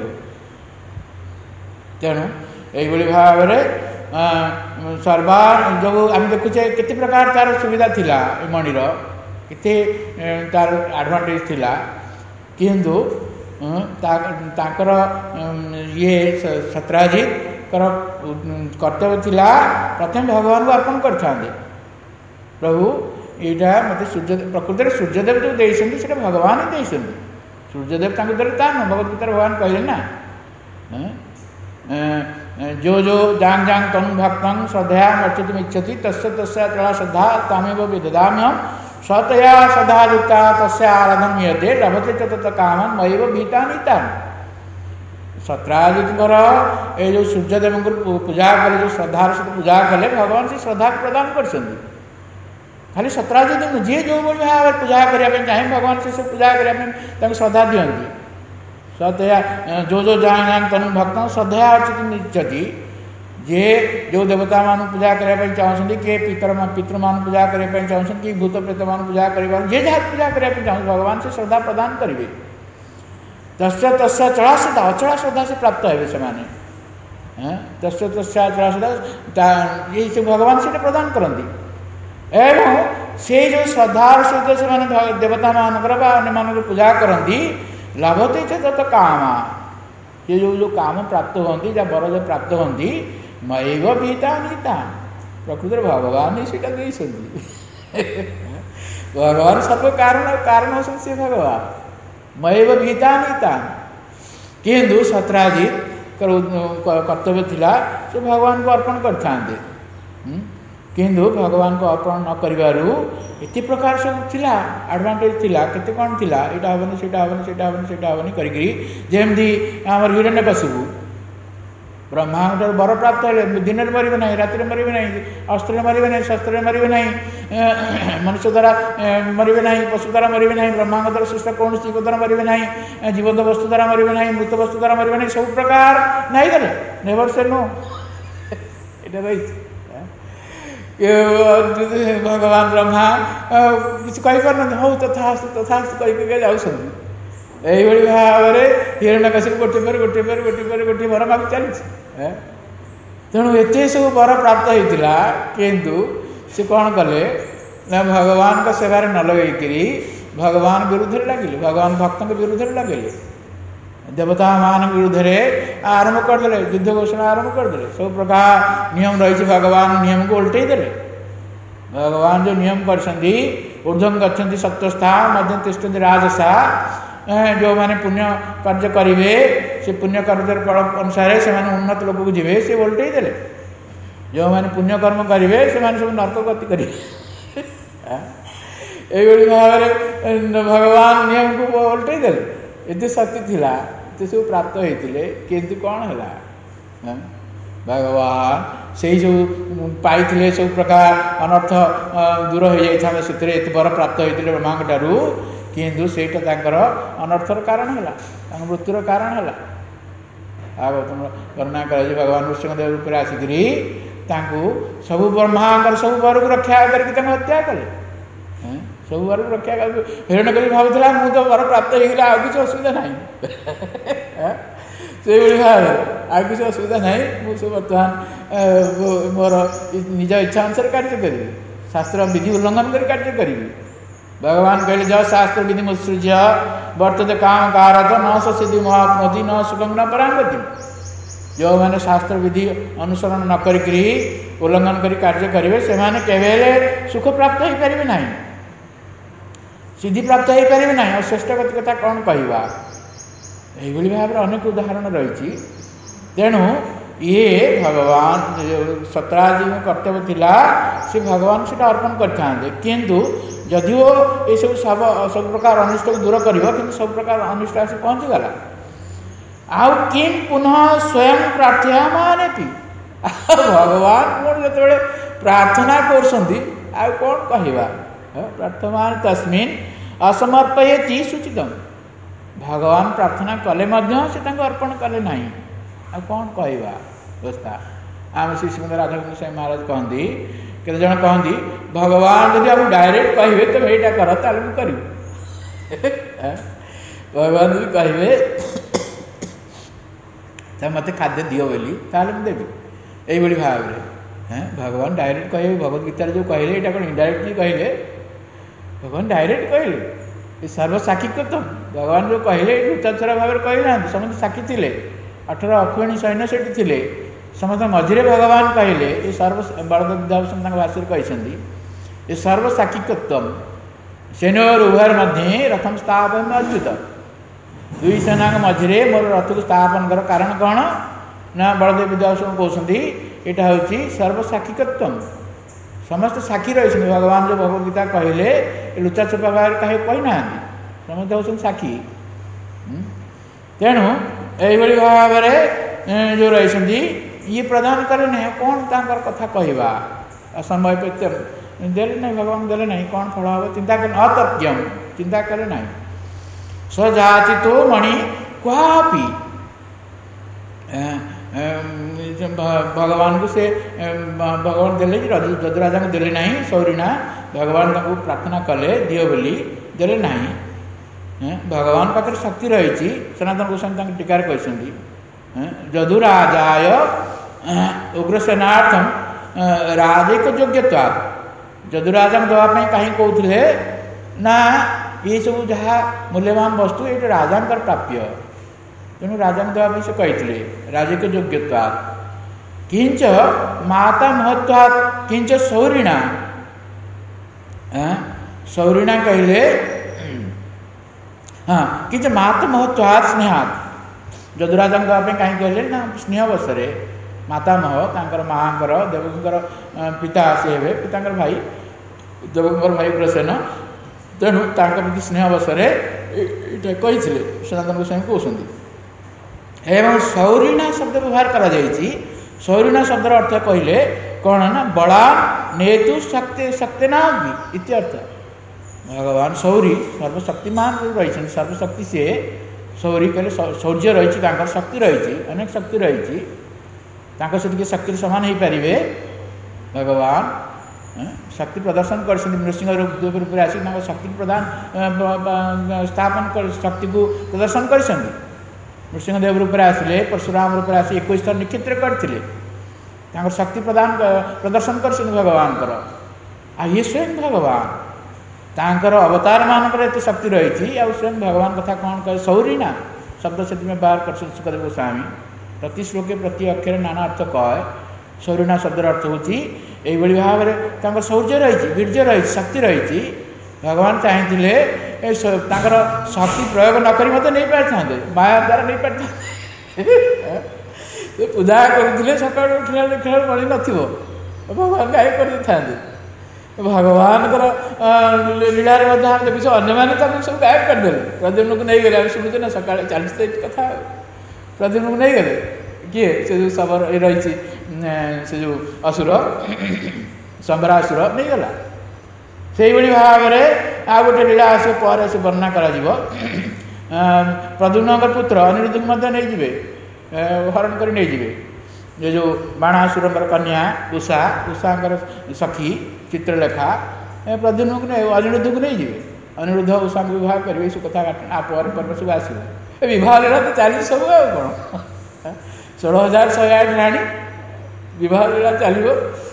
तेणु यही भाव में सर्वा जो आम देखुचे केते प्रकार तार सुविधा थिला मणिर केते तार एडवांटेज थिला किंतु ताकर ये सत्राजित कर कर्तव्य थिला प्रथम भगवान को अर्पण करते प्रभु यहाँ मत सूर्य प्रकृति सूर्यदेव जो देते से भगवान ही देते सूर्यदेव ता भगवद्गीता भगवान कहले ना जो जो जांग जांग तनु भक्तं श्रद्धया मर्चितुम इच्छति तस्य तस्य तला श्रद्धा तामेव विददाम्यहं सतया श्रद्धा युक्ता तस्य आराधन मीयते लभते च तत् कामं मयैव भीतानितान् सत्राजित ये जो सूर्यदेव को पूजा कले जो श्रद्धार सहित पूजा कले भगवान से श्रद्धा प्रदान कर खाली सत्राजित जी जो भाव पूजा करने चाहे भगवान से सब पूजा करने श्रद्धा दिखती सतया जो जो जान जान तनु भक्त श्रद्धया अर्चित इच्छति जे जो देवता मान पूजा करने चाहते किए पितर पितृ मान पूजा करने चाहते कि भूत प्रेत मान पूजा करने जे जहाँ पूजा करने चाहते भगवान से श्रद्धा प्रदान करेंगे तस्य तस्य चला श्रद्धा अचला श्रद्धा से प्राप्त है से तस्य तस्य अचला श्रद्धा ये सब भगवान से प्रदान करती एवं से जो श्रद्धार सहित से देवता मानकर अन्य पूजा करती लाभते चे तत् काम ये जो जो काम प्राप्त होती या बर जो प्राप्त होती मयैव भीता नीता प्रकृति भगवान ही सीटा दे भगवान सब कारण कारण होती से भगवान मैव भीता नीता किंतु सत्राजित कर्तव्य थिला से भगवान को अर्पण करते किंतु भगवान को अर्पण न करिबारु एति प्रकार सब थिला एडवांटेज थिला केते कोन थिला एटा हबनी सेटा हबनी सेटा हबनी सेटा हबनी करि करि जेमदी हमर हिरण्यकशिपु ब्रह्मांड बर प्राप्त हेले दिन में मरबे नहीं राति में मरबे नहीं अस्त्र मरबे नहीं शस्त्र मरबे नहीं मनुष्य द्वारा मरबे नहीं पशु द्वारा मरबे नहीं ब्रह्मांड द्वारा सृष्ट कौन जीव द्वारा मरबे नहीं जीवंत वस्तु द्वारा मरबे नहीं मृत वस्तु द्वारा मरबे नहीं सब प्रकार नहीं करे नेवर से नो एटा राइट भगवान ब्रह्मा किसी कही पार हूँ तथा तथा कही जाऊँ यही भाव में हिरण्यकशिपु गोटे पर गोटे पर गोटे पर गोटे वर माग चली तेणु एत सब वर प्राप्त होता किंतु से कौन कले ना भगवान का सेवार न लगे भगवान विरुद्ध लगे भगवान भक्त विरुद्ध लगे देवता मान विरुद्ध आरंभ करदे युद्ध घोषणा आरंभ करदे सब प्रकार नियम रही भगवान नियम को उल्टे देले भगवान जो नियम कर ऊर्ध्वं गच्छन्ति सप्तस्था मध्य तिष्ठन्ति राजसा जो माने पुण्य कार्य करेंगे से पुण्य कार्य फल अनुसार से उन्नत लोक को जीवे से उल्टे देले जो मैंने पुण्य कर्म करेंगे से सब नरक गति करेंगे यही भाव में भगवान नियम को उल्टे देले एते शक्ति थिला एते सब प्राप्त होते किंतु कौन है भगवान से जो पाई सब प्रकार अनर्थ दूर हो जाता से बर प्राप्त होते ब्रह्मांड ठारू किंतु सेटा अनर्थर कारण है मृत्युर कारण है आग तुम वर्णना कर भगवान नृसिंहदेव रूप में आसिक सब ब्रह्मांड सब वर को रक्षा करके हत्या कले सब वर को रक्षा कर हिरण्यकशिपु भावुला मु तो वर प्राप्त होगा आ किसी असुविधा ना से भाव आ किसी असुविधा ना मुझे बर्तमान मोर निज इच्छा अनुसार कार्य करी शास्त्र विधि उल्लंघन कर कार्य करी भगवान कहले जब शास्त्र विधि मुत्सृज्य वर्तते काम कारत न सिद्धि महात्मति न सुखम न परांगति जो मैंने शास्त्र विधि अनुसरण न करी उल्लंघन कर कार्य करेंगे से माने केवल सुख प्राप्त हो पारे ना सिद्धि प्राप्त हो पारे ना और श्रेष्ठ गति कथा कौन कहवा यही भाव में अनेक उदाहरण रही तेणु ये भगवान सत्राजी में कर्तव्य थिला से भगवान से अर्पण करते किंतु जदिओ ये सब सब सब प्रकार अनिष्ट को दूर कर सब प्रकार अनिष्ट आसी पहुँची गला आउ किम पुनः स्वयं प्रार्थना माने भगवान कौन जो प्रार्थना कर कौन कहवा प्रार्थना तस्मिन् असमर्पयति सूचित भगवान प्रार्थना कले से अर्पण कले ना आ कौन कहवा व्यवस्था आम श्री श्रीमद राधाकृष्ण स्वामी महाराज कहती केते जन कहती भगवान जब आप डायरेक्ट कहे तो यहीटा कर ताल कर भगवान भी कहे मत खाद्य दियो बोली देवी यही भाव में भगवान डायरेक्ट कहे भगवत गीतार जो कहले यहाँ कौन इनडायरेक्टली कहले भगवान डायरेक्ट कहले ये सर्वसाक्षी तो भगवान जो कहले उच्चाक्षर भाव में कहना समस्त साक्षी थे अठर अक्षुणी सैन्य से थे समस्त मझे भगवान कहले ये सर्व बलदेव विद्याभूषण भाष्य कहते ये सर्वसाक्षिकत्व सेनोर उभर मध्य रथम स्थापन अच्युत दुई सेना मझे मोर रथ को स्थापन कर कारण कौन ना बलदेव विद्याभूषण कहते यहाँ हूँ सर्वसाक्षिकत्व समस्त साक्षी रही भगवान जो भगवदगीता कहले लुचा छुपा भाव कहे कहना समस्त हूँ साक्षी तेणु यही भाव में जो रही ये प्रदान करे नहीं कौन तांकर कथा कहवा असमय पे देले नहीं भगवान देले नहीं कौन फल हम चिंता कर अतर्क्यम चिंता करे नहीं सजाति तो मणि क्वापी भगवान को से भगवान देले जदुराजा को देले नहीं सौरीना भगवान को प्रार्थना कले दियो बोली देले नहीं भगवान पाखे शक्ति रही सनातन गोस्वामी टीकार कहते जदुराजाय उग्रसेनार्थम राजिक योग्यता जदुराजा देवाई कहीं कहते ना ये सब जहाँ मूल्यवान वस्तु ये राजा प्राप्य तेणु राजा देवाई से कहते राजिक योग्यता किंच माता महत्वात् किंच सौरिणा सौरिणा कहले हाँ किंच माता महत्वात् स्नेहात् जदुराजा कहीं कहले ना स्नेह बसरे मातामह तांकर माँकर देवकीर पिता से हे पितांकर भाई देवकीर भाई उग्रसेन तेणु प्रति स्नेह बसरे कही सनातन गोस्वामी कहते एवं सौरिणा शब्द व्यवहार करा जायछि। सौरिणा शब्द अर्थ कहले कौन ना बला नेतु शक्ति शक्तिना इत्यर्थ भगवान सौरी सर्वशक्तिमान रही सर्वशक्ति से सौरी कहले शौर्य रही शक्ति रही अनेक शक्ति रही से शक्ति समान हो पारे भगवान शक्ति प्रदर्शन कर नृसिंह रूप आसिक शक्ति प्रदान स्थापन कर शक्ति को प्रदर्शन कर नृसिंहदेव रूप आसिले परशुराम रूप आसी एक थर निक्षेत्र करते शक्ति प्रदान प्रदर्शन कर भगवान आ ये स्वयं भगवान तांकर अवतार मानकर एत शक्ति रही आ स्वयं भगवान कथा कौन कहे सौरिणा शब्द से बाहर कर सुखदेव गोस्वामी प्रति श्लोके प्रति अक्षर नाना अर्थ कहे सौरिणा शब्द अर्थ होती भाव में शौर्य रही वीर्य रही शक्ति रही भगवान चाहिए शक्ति प्रयोग नक नहीं पारि माया द्वारा नहीं पारि पूजा करुले सका उठला देखा मिल न भगवान गायब कर था भगवान लीला देखिए अन्य सब गायब करदे प्रद्युम्न को नहीं गले शुणुचे ना सका चलते कथा प्रद्युम्न को नहीं गले किए से जो सबर रही से जो असुर संबरासुर नहीं गला से भाव में आ गोटे लीला आस पर से वर्णना कर प्रद्युम्न पुत्र अनिरुद्ध नहीं जी हरण कर नहीं जी ये जो बाणासुर कन्या उषा उषा सखी चित्रलेखा प्रद्युम्न को नहीं अनिरुद्ध को नहीं जी अनिरुद्ध उषा को विवाह करेंगे सब कथा पर पर्व सब आसो विवाह लीला तो चली सब आ कौन षोल हजार शहे आठ राणी विवाह लीला चलो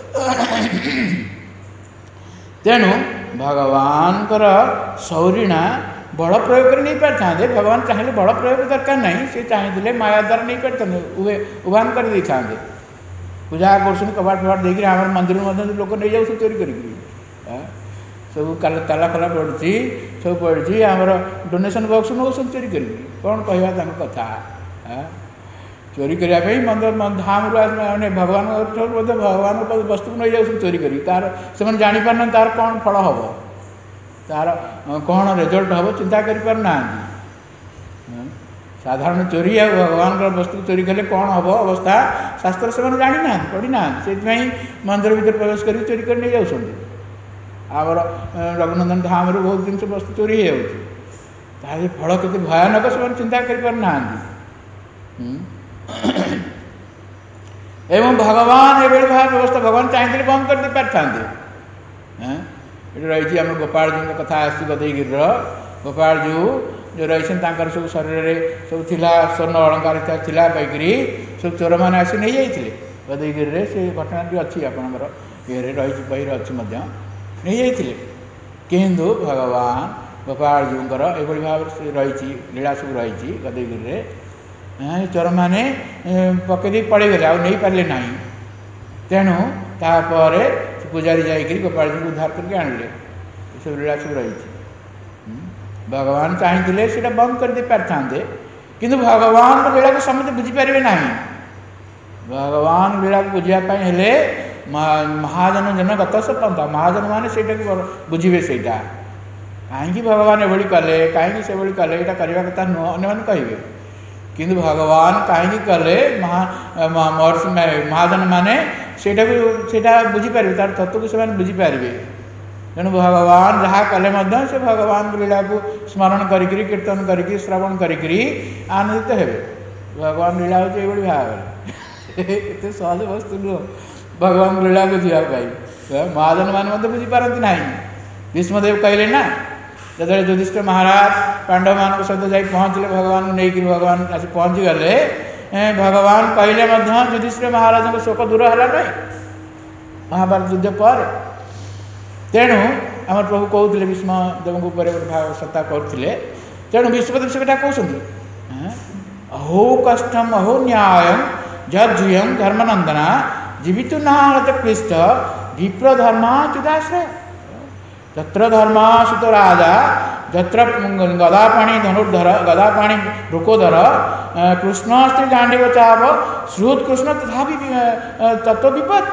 तेणु भगवान सौरिणा बल प्रयोग कर नहीं पारि था भगवान चाहिए बल प्रयोग दरकार नहीं से चाहिए माया द्वारा नहीं पारि उभान कर दे था पूजा कर कबाट फबाट देखिए आम मंदिर मध्य लोक नहीं जाऊ चोरी कर सब ताला खला पड़ी सब पड़ी आमर डोनेशन बक्स नौ चोरी कर कौन कह कथा चोरी करने मंदिर धाम रू भगवान भगवान वस्तु को नहीं जाऊ चोरी कर तार से जापार तार कौन फल हम तार कौन रिजल्ट हम चिंता करना साधारण चोरी आ भगवान वस्तु चोरी कले कौन हम अवस्था शास्त्र से जानी ना पढ़ी ना से मंदिर भर प्रवेश कर चोरी कर नहीं जाऊँगी आमर रघुनंदन धाम रू बहुत जिन वस्तु चोरी हो फल के भयानक से चिंता करना एवं भगवान ये भाव व्यवस्था भगवान चाहिए बंद कर दे पारि ये रही आम गोपाल जी कथा आसी गदईगिर गोपाल जी जो रही सब शरीर में सब थिला स्वर्ण अलंकार थिला पाइकी सब चोर मैंने आसी नहीं जाते गदईगिर से घटना भी अच्छी आपंकर ये रही बही अच्छी नहीं जाते किंतु भगवान गोपाल जी ये भाव से रही लीला सब रही गदईगिर चोर मैंने पकई पड़ेगले आ नहीं पारे ना तेणु तापर पूजारी जाकि गोपाल जी को उद्धार करके आणले सब लीला सब रही भगवान चाहिए से बंद कर दे पारि था किंतु भगवान लीला को समझे बुझीपारे ना भगवान लीला को बुझापी हेले महाजन जन गत सपंथा महाजन मैंने से बुझे से कहीं भगवान ये कले कहीं से कले यहाँ करवा कथा नुह अन्य कहे किंतु भगवान कहीं कले महा महर्षि महाजन मैंने से बुझीपारे तार तत्व को से बुझीपारे तेणु भगवान जहाँ कले से भगवान लीला को स्मरण करी कीर्तन करी श्रवण करी आनंदित हे भगवान लीला हूँ ये भाव सहज वस्तु नुह भगवान लीला को जीवाई महाजन मैंने बुझीपारती ना भीष्मदेव कहले ना जो युधिष्ठिर महाराज पांडव मान सहित जा पहुँचले भगवान को लेकिन भगवान आस पहुँची गले भगवान कहले युधिष्ठिर महाराज को शोक दूर है ना महाभारत युद्ध पर तेणु आम प्रभु कहते भीष्मदेव भाव सत्ता करते तेणु भीष्मदेव से कहते अहो कष्टम अहो न्याय जूयम धर्मनंदना जीवित नाहत क्लिष्ट विप्र धर्माच्युताश्रय जत्र धर्माश्रित राजा जत्र गदापाणी धनुर्धर गदापाणी वृकोधर कृष्णास्त्री गांडीव चाप श्रुत कृष्ण तथापि तत्व विपद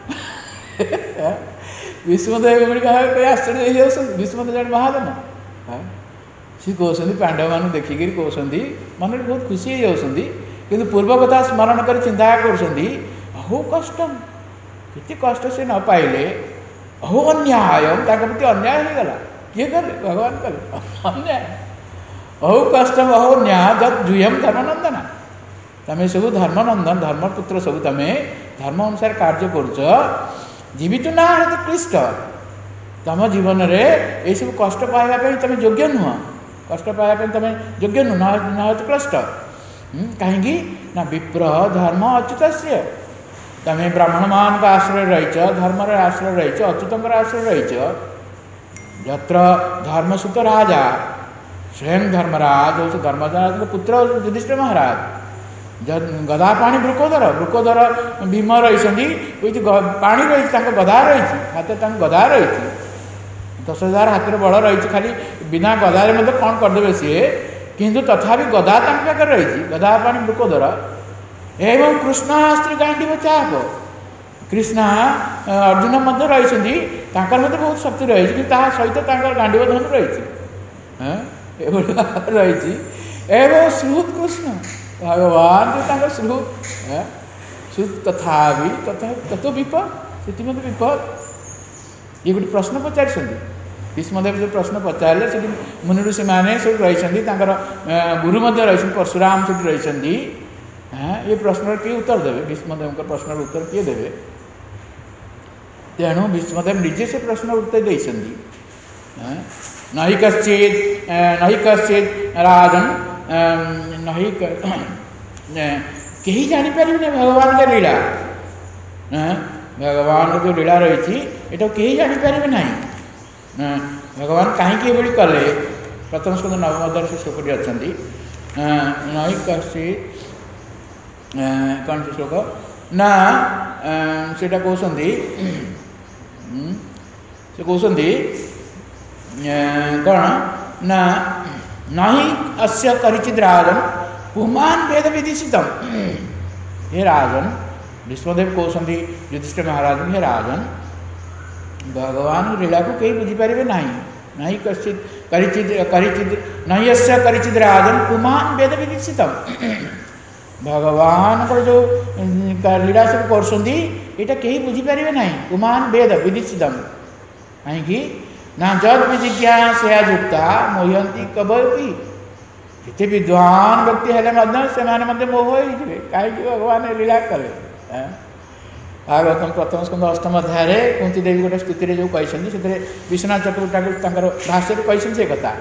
विष्णुदेव कहीं आश्चर्य विष्णुदेव जन महाजन सी कहते पांडव मान देखिक कहते मन बहुत खुशी हो जाती कि पूर्व कथा स्मरण कर चिंता कर अहो कष्ट के कष्ट से न पाइले अहो अन्याय प्रति अन्याय हो गला किए कले भगवान कले अन्याय अहो कष्ट अहो न्याय जब जूयम धर्मनंदना तमें सब धर्मनंदन धर्मपुत्र सब तमें धर्म अनुसार कार्य कर जीवित ना तो क्लिष्ट तुम जीवन में ये सब कष्ट पाइबा तुम योग्य नुह कष्ट पाइबा तुम योग्य नुह न तो क्लिष्ट कहीं ना विप्र धर्म अच्युत तमें ब्राह्मण मान का आश्रय रही धर्म आश्रय रही अच्युत आश्रय रही जत्र धर्मसुत राजा स्वयं धर्मराज धर्मराज पुत्र युधिष्ठिर महाराज गदापाणी वृकोधर वृकोधर भीम रही पानी रही गदा रही हाथ गदा रही दस हजार हाथ बल रही खाली बिना गदारे मतलब कौन करदे सी किंतु तथापि गदा पाखे रही गदापाणी वृकोधर एवं कृष्णास्त्री गांडीव चाप कृष्णा अर्जुन मध्य रही बहुत शक्ति रही कि सहित गांडीव धनु रही रही एवं श्रुत कृष्ण भगवान जो श्रुत श्रुत तथा भी तथा तत्व विपद से विपद ये गोटे प्रश्न पचार भीष्मदेव जो प्रश्न पचारे से मुनि ऋषि मैंने सब रही गुरु रही परशुराम सब रही हाँ ये प्रश्न किए उत्तर देवे भीष्मदेव प्रश्न उत्तर किए देवे तेणु भीष्मदेव निजे से प्रश्न उत्तर देते नहीं कश्चित नहीं कश्चित राजन नहीं कहीं जापर भगवान का लीला भगवान जो लीला रही ये कहीं जापर ना भगवान कहीं कले प्रथम स्कंद नवम अध्याय से श्लोकटी अच्छा नहीं कश्चित कौन से श्लोक ना से कहते से कहते कौन ना नहीं अस्य करिचित राजन पुमान वेद विदिशित हे राजन भीष्मदेव कहते युधिष्ठिर महाराज हे राजन भगवान लीला को कहीं बुझीपारे ना नहीं कश्चित करिचित करिचित नहीं अस्य करिचित राजन पुमान वेद विदिशित भगवान को जो लीला सब कर कहीं बुझीपारे ना पुमान वेद विदिशित कहीं ना जद विजिज्ञा से युक्ता मोहंती कबयती जिते विद्वान व्यक्ति है मोह हो कहीं भगवान लीला कले भागवतम प्रथम स्कंद अष्टम अध्याय कुंती देवी गोटे स्तुति जो कहते से विश्वनाथ चक्रवर्ती भाष्य कहते से कथा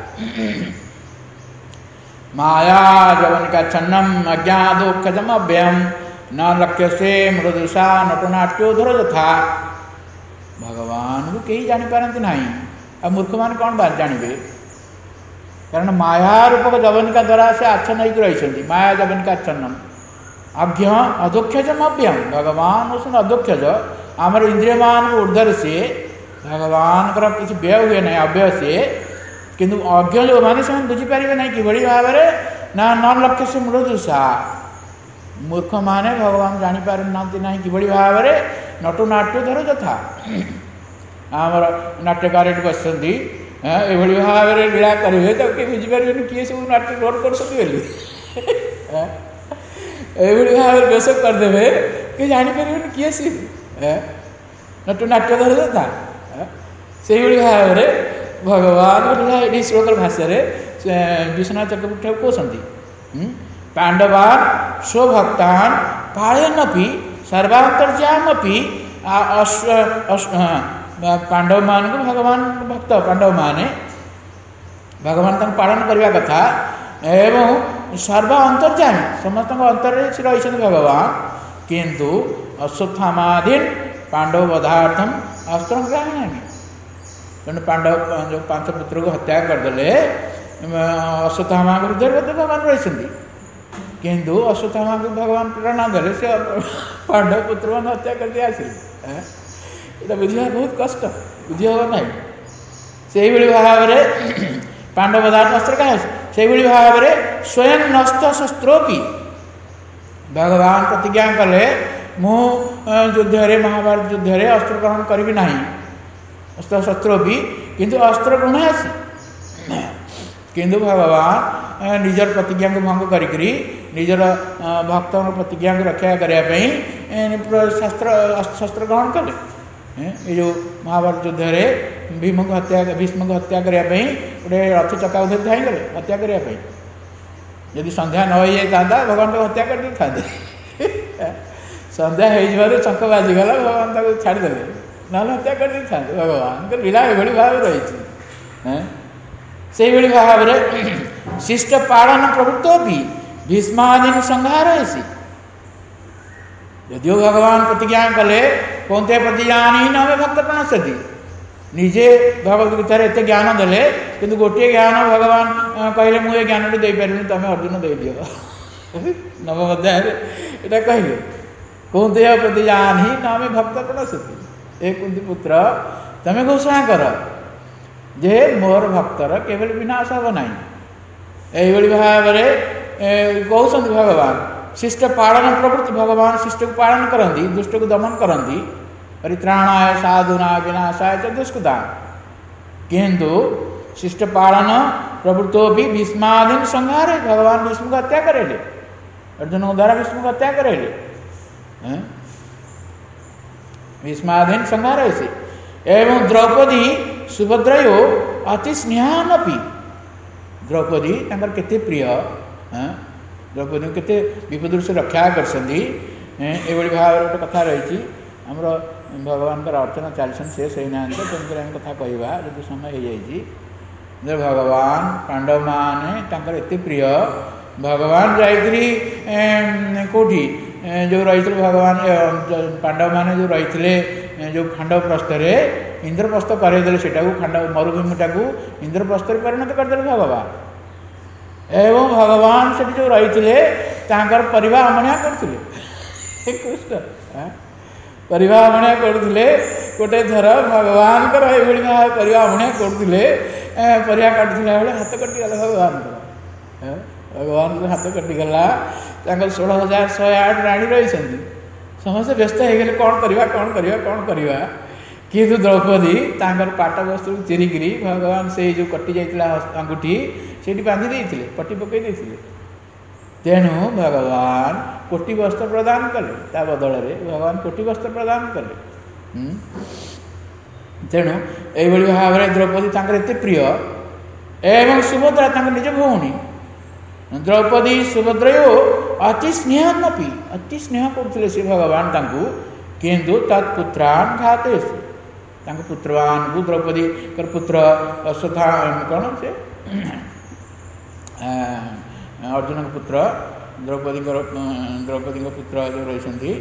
माया जवनिका छन्नम अज्ञादोक्षजम अव्ययम न लक्ष्य से मृदुषा नटनाट्योधर यथा भगवान को कहीं जापारती ना आ मूर्ख मान कौन बात जानवे कारण माया रूपक जवनिका द्वारा से आच्छन्न होकर रही माया जवनिका आच्छन्नम अज्ञ अधोक्षजम अव्ययम भगवान उस अधोक्षज आमर इंद्रिय मान ऊर्धर से भगवान किसी व्यय हुए ना अव्यय से किंतु अज्ञ जो मैंने से बुझीपारे ना कि भाव में ना न लक्ष्य से मृदुषा मूर्ख माने भगवान जापार ना कि भाव में नटु नाट्योधर यथा आमर नाट्यकार बस ये भाव में लीला करेंगे तो किए बुझीपारे किए सब नाट्य रोड कर ये भाव बेस करदे कि जापर किए सी नटु नाट्यधर यथा से भाव में भगवान ये श्लोक भाष्य विश्वनाथ चक्रवर्ती कहते पांडवान स्वभक्तान पालयनपि सर्वांतर्यामपि पांडव मान को भगवान भक्त पांडव माने भगवान तक पालन करने कथा एवं सर्व अंतर्यामी समस्त अंतर रही भगवान किंतु अश्वत्थामादीन पांडव वधार्थम अस्त्र ग्रहणामी तेणु पांडव जो पांच पुत्र को हत्या करदे अश्वत्थामा विरुद्ध भगवान रही किंतु अश्वत्थामा को भगवान प्रेरणा देले से पांडव पुत्र मान हत्या करके आसिले ये बुझा बहुत कष्ट बुझी हम ना से भाव में पांडव दान अस्त्र क्या से भाव में स्वयं नष्ट शस्त्रोपि भगवान प्रतिज्ञा कले मु युद्ध महाभारत युद्ध अस्त्र ग्रहण करी ना अस्त्र शस्त्र भी किंतु अस्त्र ग्रहण आसी किंतु भगवान निजर प्रतिज्ञा को भंग करी निजर भक्त प्रतिज्ञा को रक्षा करने शास्त्र शस्त्र ग्रहण कले ये जो महाभारत युद्ध भीम को हत्या भीष्म को हत्या करने गोटे रथ चक्का उधर धाई गले हत्या करने यदि संध्या न हो जाता भगवान को हत्या कर देते संध्या हो चंक बाजिगला भगवान ताको छाड़देले ना हत्या कर देते भगवान तो लीला ये भाव रही से भाव में शिष्ट पालन प्रवृत्तो भी भीष्मादि संहार है यदि भगवान प्रतिज्ञा कले कौनते प्रतिज्ञानी न भक्त प्रणश्यति निजे भगवद गीता एत ज्ञान देले किंतु गोटे ज्ञान भगवान कहले मुझे ज्ञान दे पारे तुम अर्जुन दे दियो नव अध्याय ये कहले कौनते प्रतिज्ञानी न भक्त प्रणश्यति एक कुंती पुत्र तमें घोषणा कर जे मोर भक्तर केवल विनाश हम ना यही भाव में कहते भगवान शिष्ट पालन प्रवृत्ति भगवान शिष्ट को पालन करती दुष्ट को दमन करती परित्राणाय साधुना विनाशाय च दुष्कृता किंतु शिष्ट पालन प्रवृत्तो भी भीष्मादि संहार है भगवान भीष्म को हत्या करेले अर्जुन द्वारा भीष्म को हत्या करेले भीष्मादि संहार है एवं द्रौपदी सुभद्रयो अति स्नेहानपि द्रौपदी तंकर केते प्रिय द्रौपदी केते विपद से रक्षा करछंदी एवली भाव गोटे कथा रही आमर भगवान अर्चना चलसन शेष होना तो तेणुक कथा कहवा जो समय हो जाए भगवान पांडव माने एत प्रिय भगवान जाकरी कौटी जो रही भगवान पांडव माने जो रही जो खांडव प्रस्तर इंद्रप्रस्थ करदेले से खांडव मरुभूमिटा को इंद्रप्रस्थ परिणत करदे भगवान एवं भगवान से जो रही परिवार अमणिया करते कृष्ण परिवार अमणिया करते गोटे थर भगवान परिवार अमणिया करते परिवा काटुला बेले हाथ कटिगला भगवान भगवान हाथ कटिगला षोल हजार शहे आठ राणी रही समस्त व्यस्त हो गए कौन करवा कौन करवा कौन करवा किंतु द्रौपदी तांकर पाट वस्त्र चिरिकी भगवान से जो कटि जाता अंगूठी से बांधि देते पट्टी पकई देते तेणु भगवान कोटि वस्त्र प्रदान कले ता बदल में भगवान कोटि वस्त्र प्रदान कले तेणु यही भाव में द्रौपदी तांकर एते प्रिय एवं सुभद्रा निज भौणी द्रौपदी सुभद्रयो अति स्नेहानपि अति स्नेह करते से भगवान तांकु किंतु तत्पुत्रान घाते पुत्रवान को द्रौपदी पुत्र अश्वत्था कौन से अर्जुन का पुत्र द्रौपदी द्रौपदी पुत्र जो रही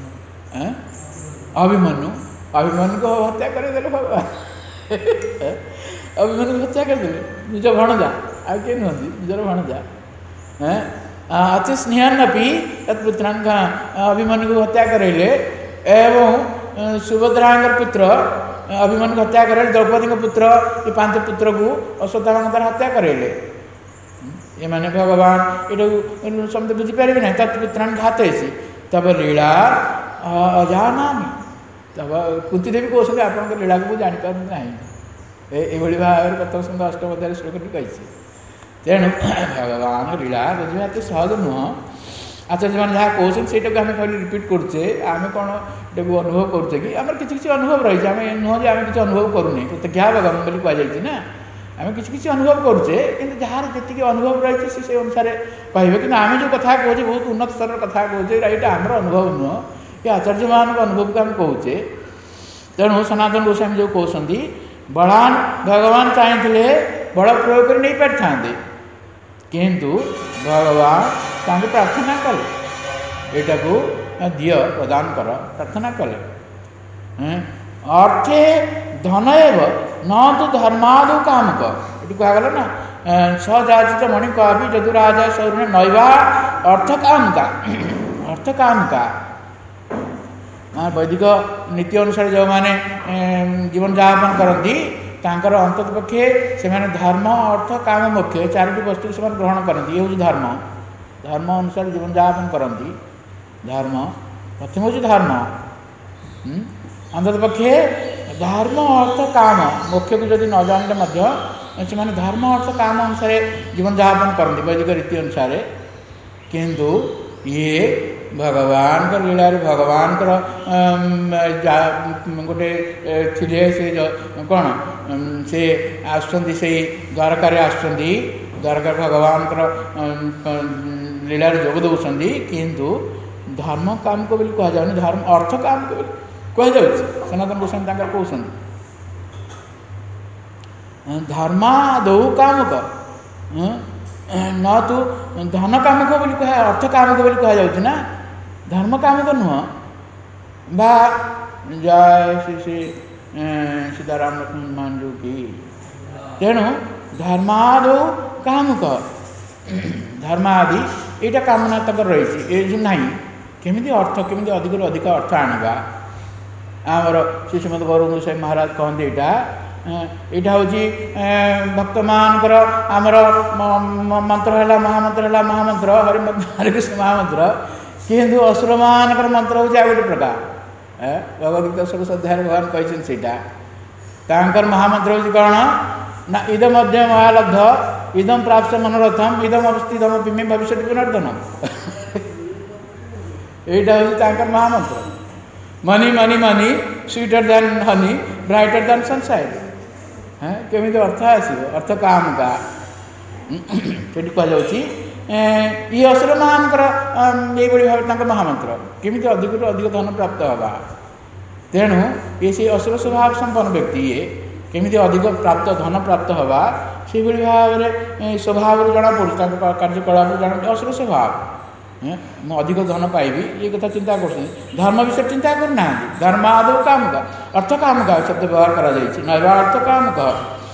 अभिमन्यु अभिमन्यु को हत्या करदे भगवान अभिमन्यु को हत्या करदे निज भणजा आ किए नुहति निजर भणजा अति स्नेहानपि तत्पुत्रान अभिमन्यु को हत्या करेले एवं सुभद्रा पुत्र अभिमन्यु को हत्या करे द्रौपदी पुत्र ये पांच पुत्र को अश्वत्थामा द्वारा हत्या करेले ये माने भगवान ये समझे बुझीपारे ना तत्पुत्रान घाते तब लीला अजानामि तब कुंती देवी कहते आप लीला को जापर ना ये भाव में प्रथम स्कंद अष्टम अध्याय श्लोक कही तेणु भगवान लीला बुझा एत सहज नुह आचार्य मैंने जहाँ कहते से आम खाली रिपीट करुचे आम कौन को अनुभव करुचे कि आम किसी किसी अनुभव रही है नुह जे आम किसी अनुभव करूनी प्रतिज्ञा भगवान बोली कहुई ना आम किसी किसी अनुभव करुचे कि जार जी अनुभव रही है से अनुसार कहे कि आम जो कथा कहे बहुत उन्नत स्तर कथा कहे यहाँ आमर अनुभव नुह ये आचार्य मान अनुभव को आम कहे तेणु सनातन गोस्वामी जो कहते बलान भगवान चाहिए बल प्रयोग कर नहीं पारि था किंतु भगवान तांको प्रार्थना कले एटा को दिय प्रदान कर प्रार्थना कले अर्थे धन एव न तो धर्मादु कामक ये कहगला ना सजाचित मणि कवि जदुराजा सौर नैवा अर्थ काम का अर्थ काम का वैदिक नीति अनुसार जो मैंने जीवन यापन करती तांकर अंतत पक्षे से धर्म अर्थ काम मोक्ष चारोटी वस्तु से ग्रहण करती ये हूँ धर्म धर्म अनुसार जीवन यापन करती धर्म प्रथम हूँ धर्म अंतत पक्षे धर्म अर्थ काम मोक्ष को जदि न जानले से धर्म अर्थ काम अनुसार जीवन यापन करती वैदिक रीति अनुसार किंतु ये भगवान का लीला भगवान गोटे थे से कौन से आसुँच से द्वारका द्वारका भगवान लीला जोग दौरान किंतु धर्म काम को कह जाए धर्म अर्थ काम को कह जाए सनातन गोस्वामी कहते धर्मादौ काम का न तो धन काम को बोली कह अर्थ काम को बोली कह जाऊँ ना धर्म काम को नुह बा जय श्री श्री सीताराम लक्ष्मण मांडू की तेणु धर्मादौ काम का धर्मादि यहाँ कामना तक रही ना केमी अर्थ केमी अधिक अधिक अर्थ आनवा आमर श्री श्रीमद गौर गोसाई महाराज कहते यहाँ यहाँ हूँ भक्त मानकर आमर मंत्र है महामंत्र है महामंत्र हरि हरे कृष्ण महामंत्र किंतु असुर मानकर मंत्र हूँ आ गए प्रकार भगवदगीता षोड़श अध्याय भगवान कहते तांकर महामंत्र हूँ कौन ना इदम अध्यय महालब्ध इदम प्राप्त मनोरथम इदम अवस्थितम पिमे भविष्य पुनर्धनम यहाँ हूँ महामंत्र money money money sweeter than honey brighter than sunshine हाँ केमी अर्थ आसो अर्थ काम का कहुच्छी ये असुर मानकर ये भाव महामंत्र केमी अधिक अधिक धन प्राप्त हवा तेणु ये से असुर स्वभाव संपन्न व्यक्ति ये केमी अधिक प्राप्त धन प्राप्त हवा से भाव में स्वभाव जना पड़े कार्यकलाप जाना असुर स्वभाव मु अधिक धन पाइबी ये कथा चिंता कर धर्म विषय चिंता करना धर्म आदौ काम का अर्थ काम का शब्द व्यवहार करा नैवा अर्थ काम का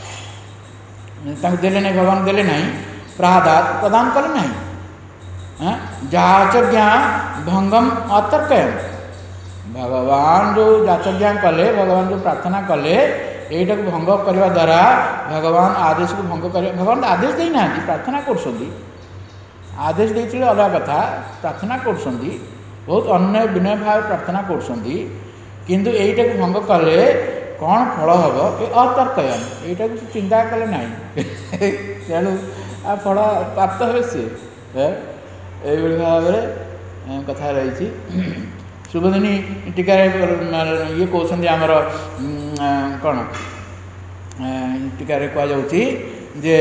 देले नहीं भगवान देले नहीं प्रादात प्रदान कले नहीं जाचज्ञा भंगम अतर्कयन भगवान जो जाचज्ञा कले भगवान जो प्रार्थना कले यहीटा को भंग करने द्वारा भगवान आदेश को भंग कर भगवान आदेश देना प्रार्थना कर आदेश देते अलग कथा प्रार्थना कर बहुत अन्य विनय भाव प्रार्थना कर यहीटा को भंग कले कौन फल हम ये अतर्कयन यहीटा को चिंता कले ना तेणु आ फल प्राप्त हे सी ये भाव में कथा रही शुभदिनी टीका ये कहते आमर कौन टीका कहुच्छी जे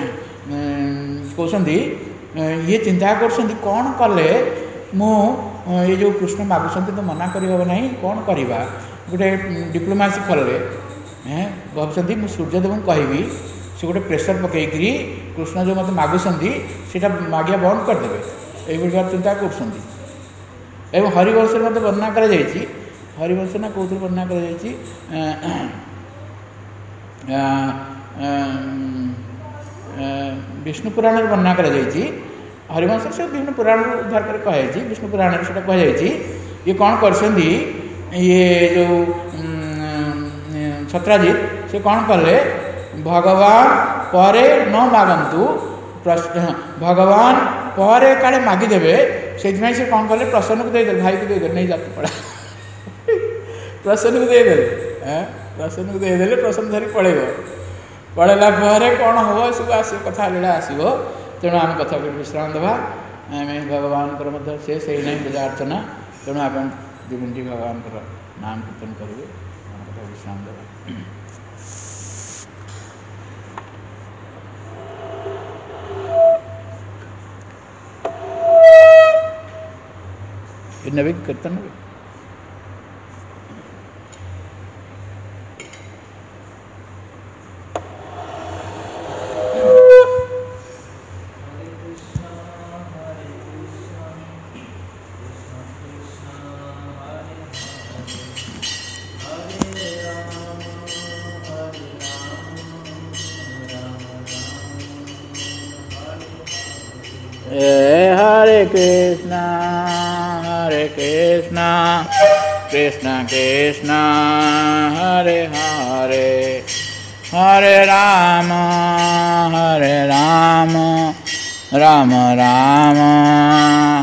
कहते ये चिंता कर कौन कले मु ये जो कृष्ण मागुंट तो मना कर ना कौन करवा गोटे डिप्लोमासी फल भावुँ मुझे सूर्यदेव कहबी से गोटे प्रेसर पकईकरी कृष्ण जो मत मागुंट से मागिया बंद करदे ये चिंता कर हरिवंश मत वर्णना कर हरिवंश ना कौन वर्णना कर विष्णु पुराण वर्णना कर हरिवंश से विष्णु पुराण उद्धार कर कही विष्णु पुराण से कही ये कौन कर ये जो छत्राजित से कौन कले भगवान परे न मागंतु भगवान पर काले मागिदेवे से कौन कले प्रसन्न को देदे भाई को देदे नहीं जाते पड़ा प्रसन्न को देदे प्रसन्न को देदे प्रसन्न धरी पड़े पड़ेला कौन हम सब आस कथा लीला आसो तेणु आम कथा विश्राम देवा आम भगवान से से नहीं पूजा अर्चना तेणु आप दु मिनट भगवान नाम कीर्तन करेंगे कथा विश्राम देवा नवी कीर्तन हरे Hare Krishna, Hare Krishna, Krishna Krishna, Hare Hare, Hare Rama, Hare Rama, Rama Rama,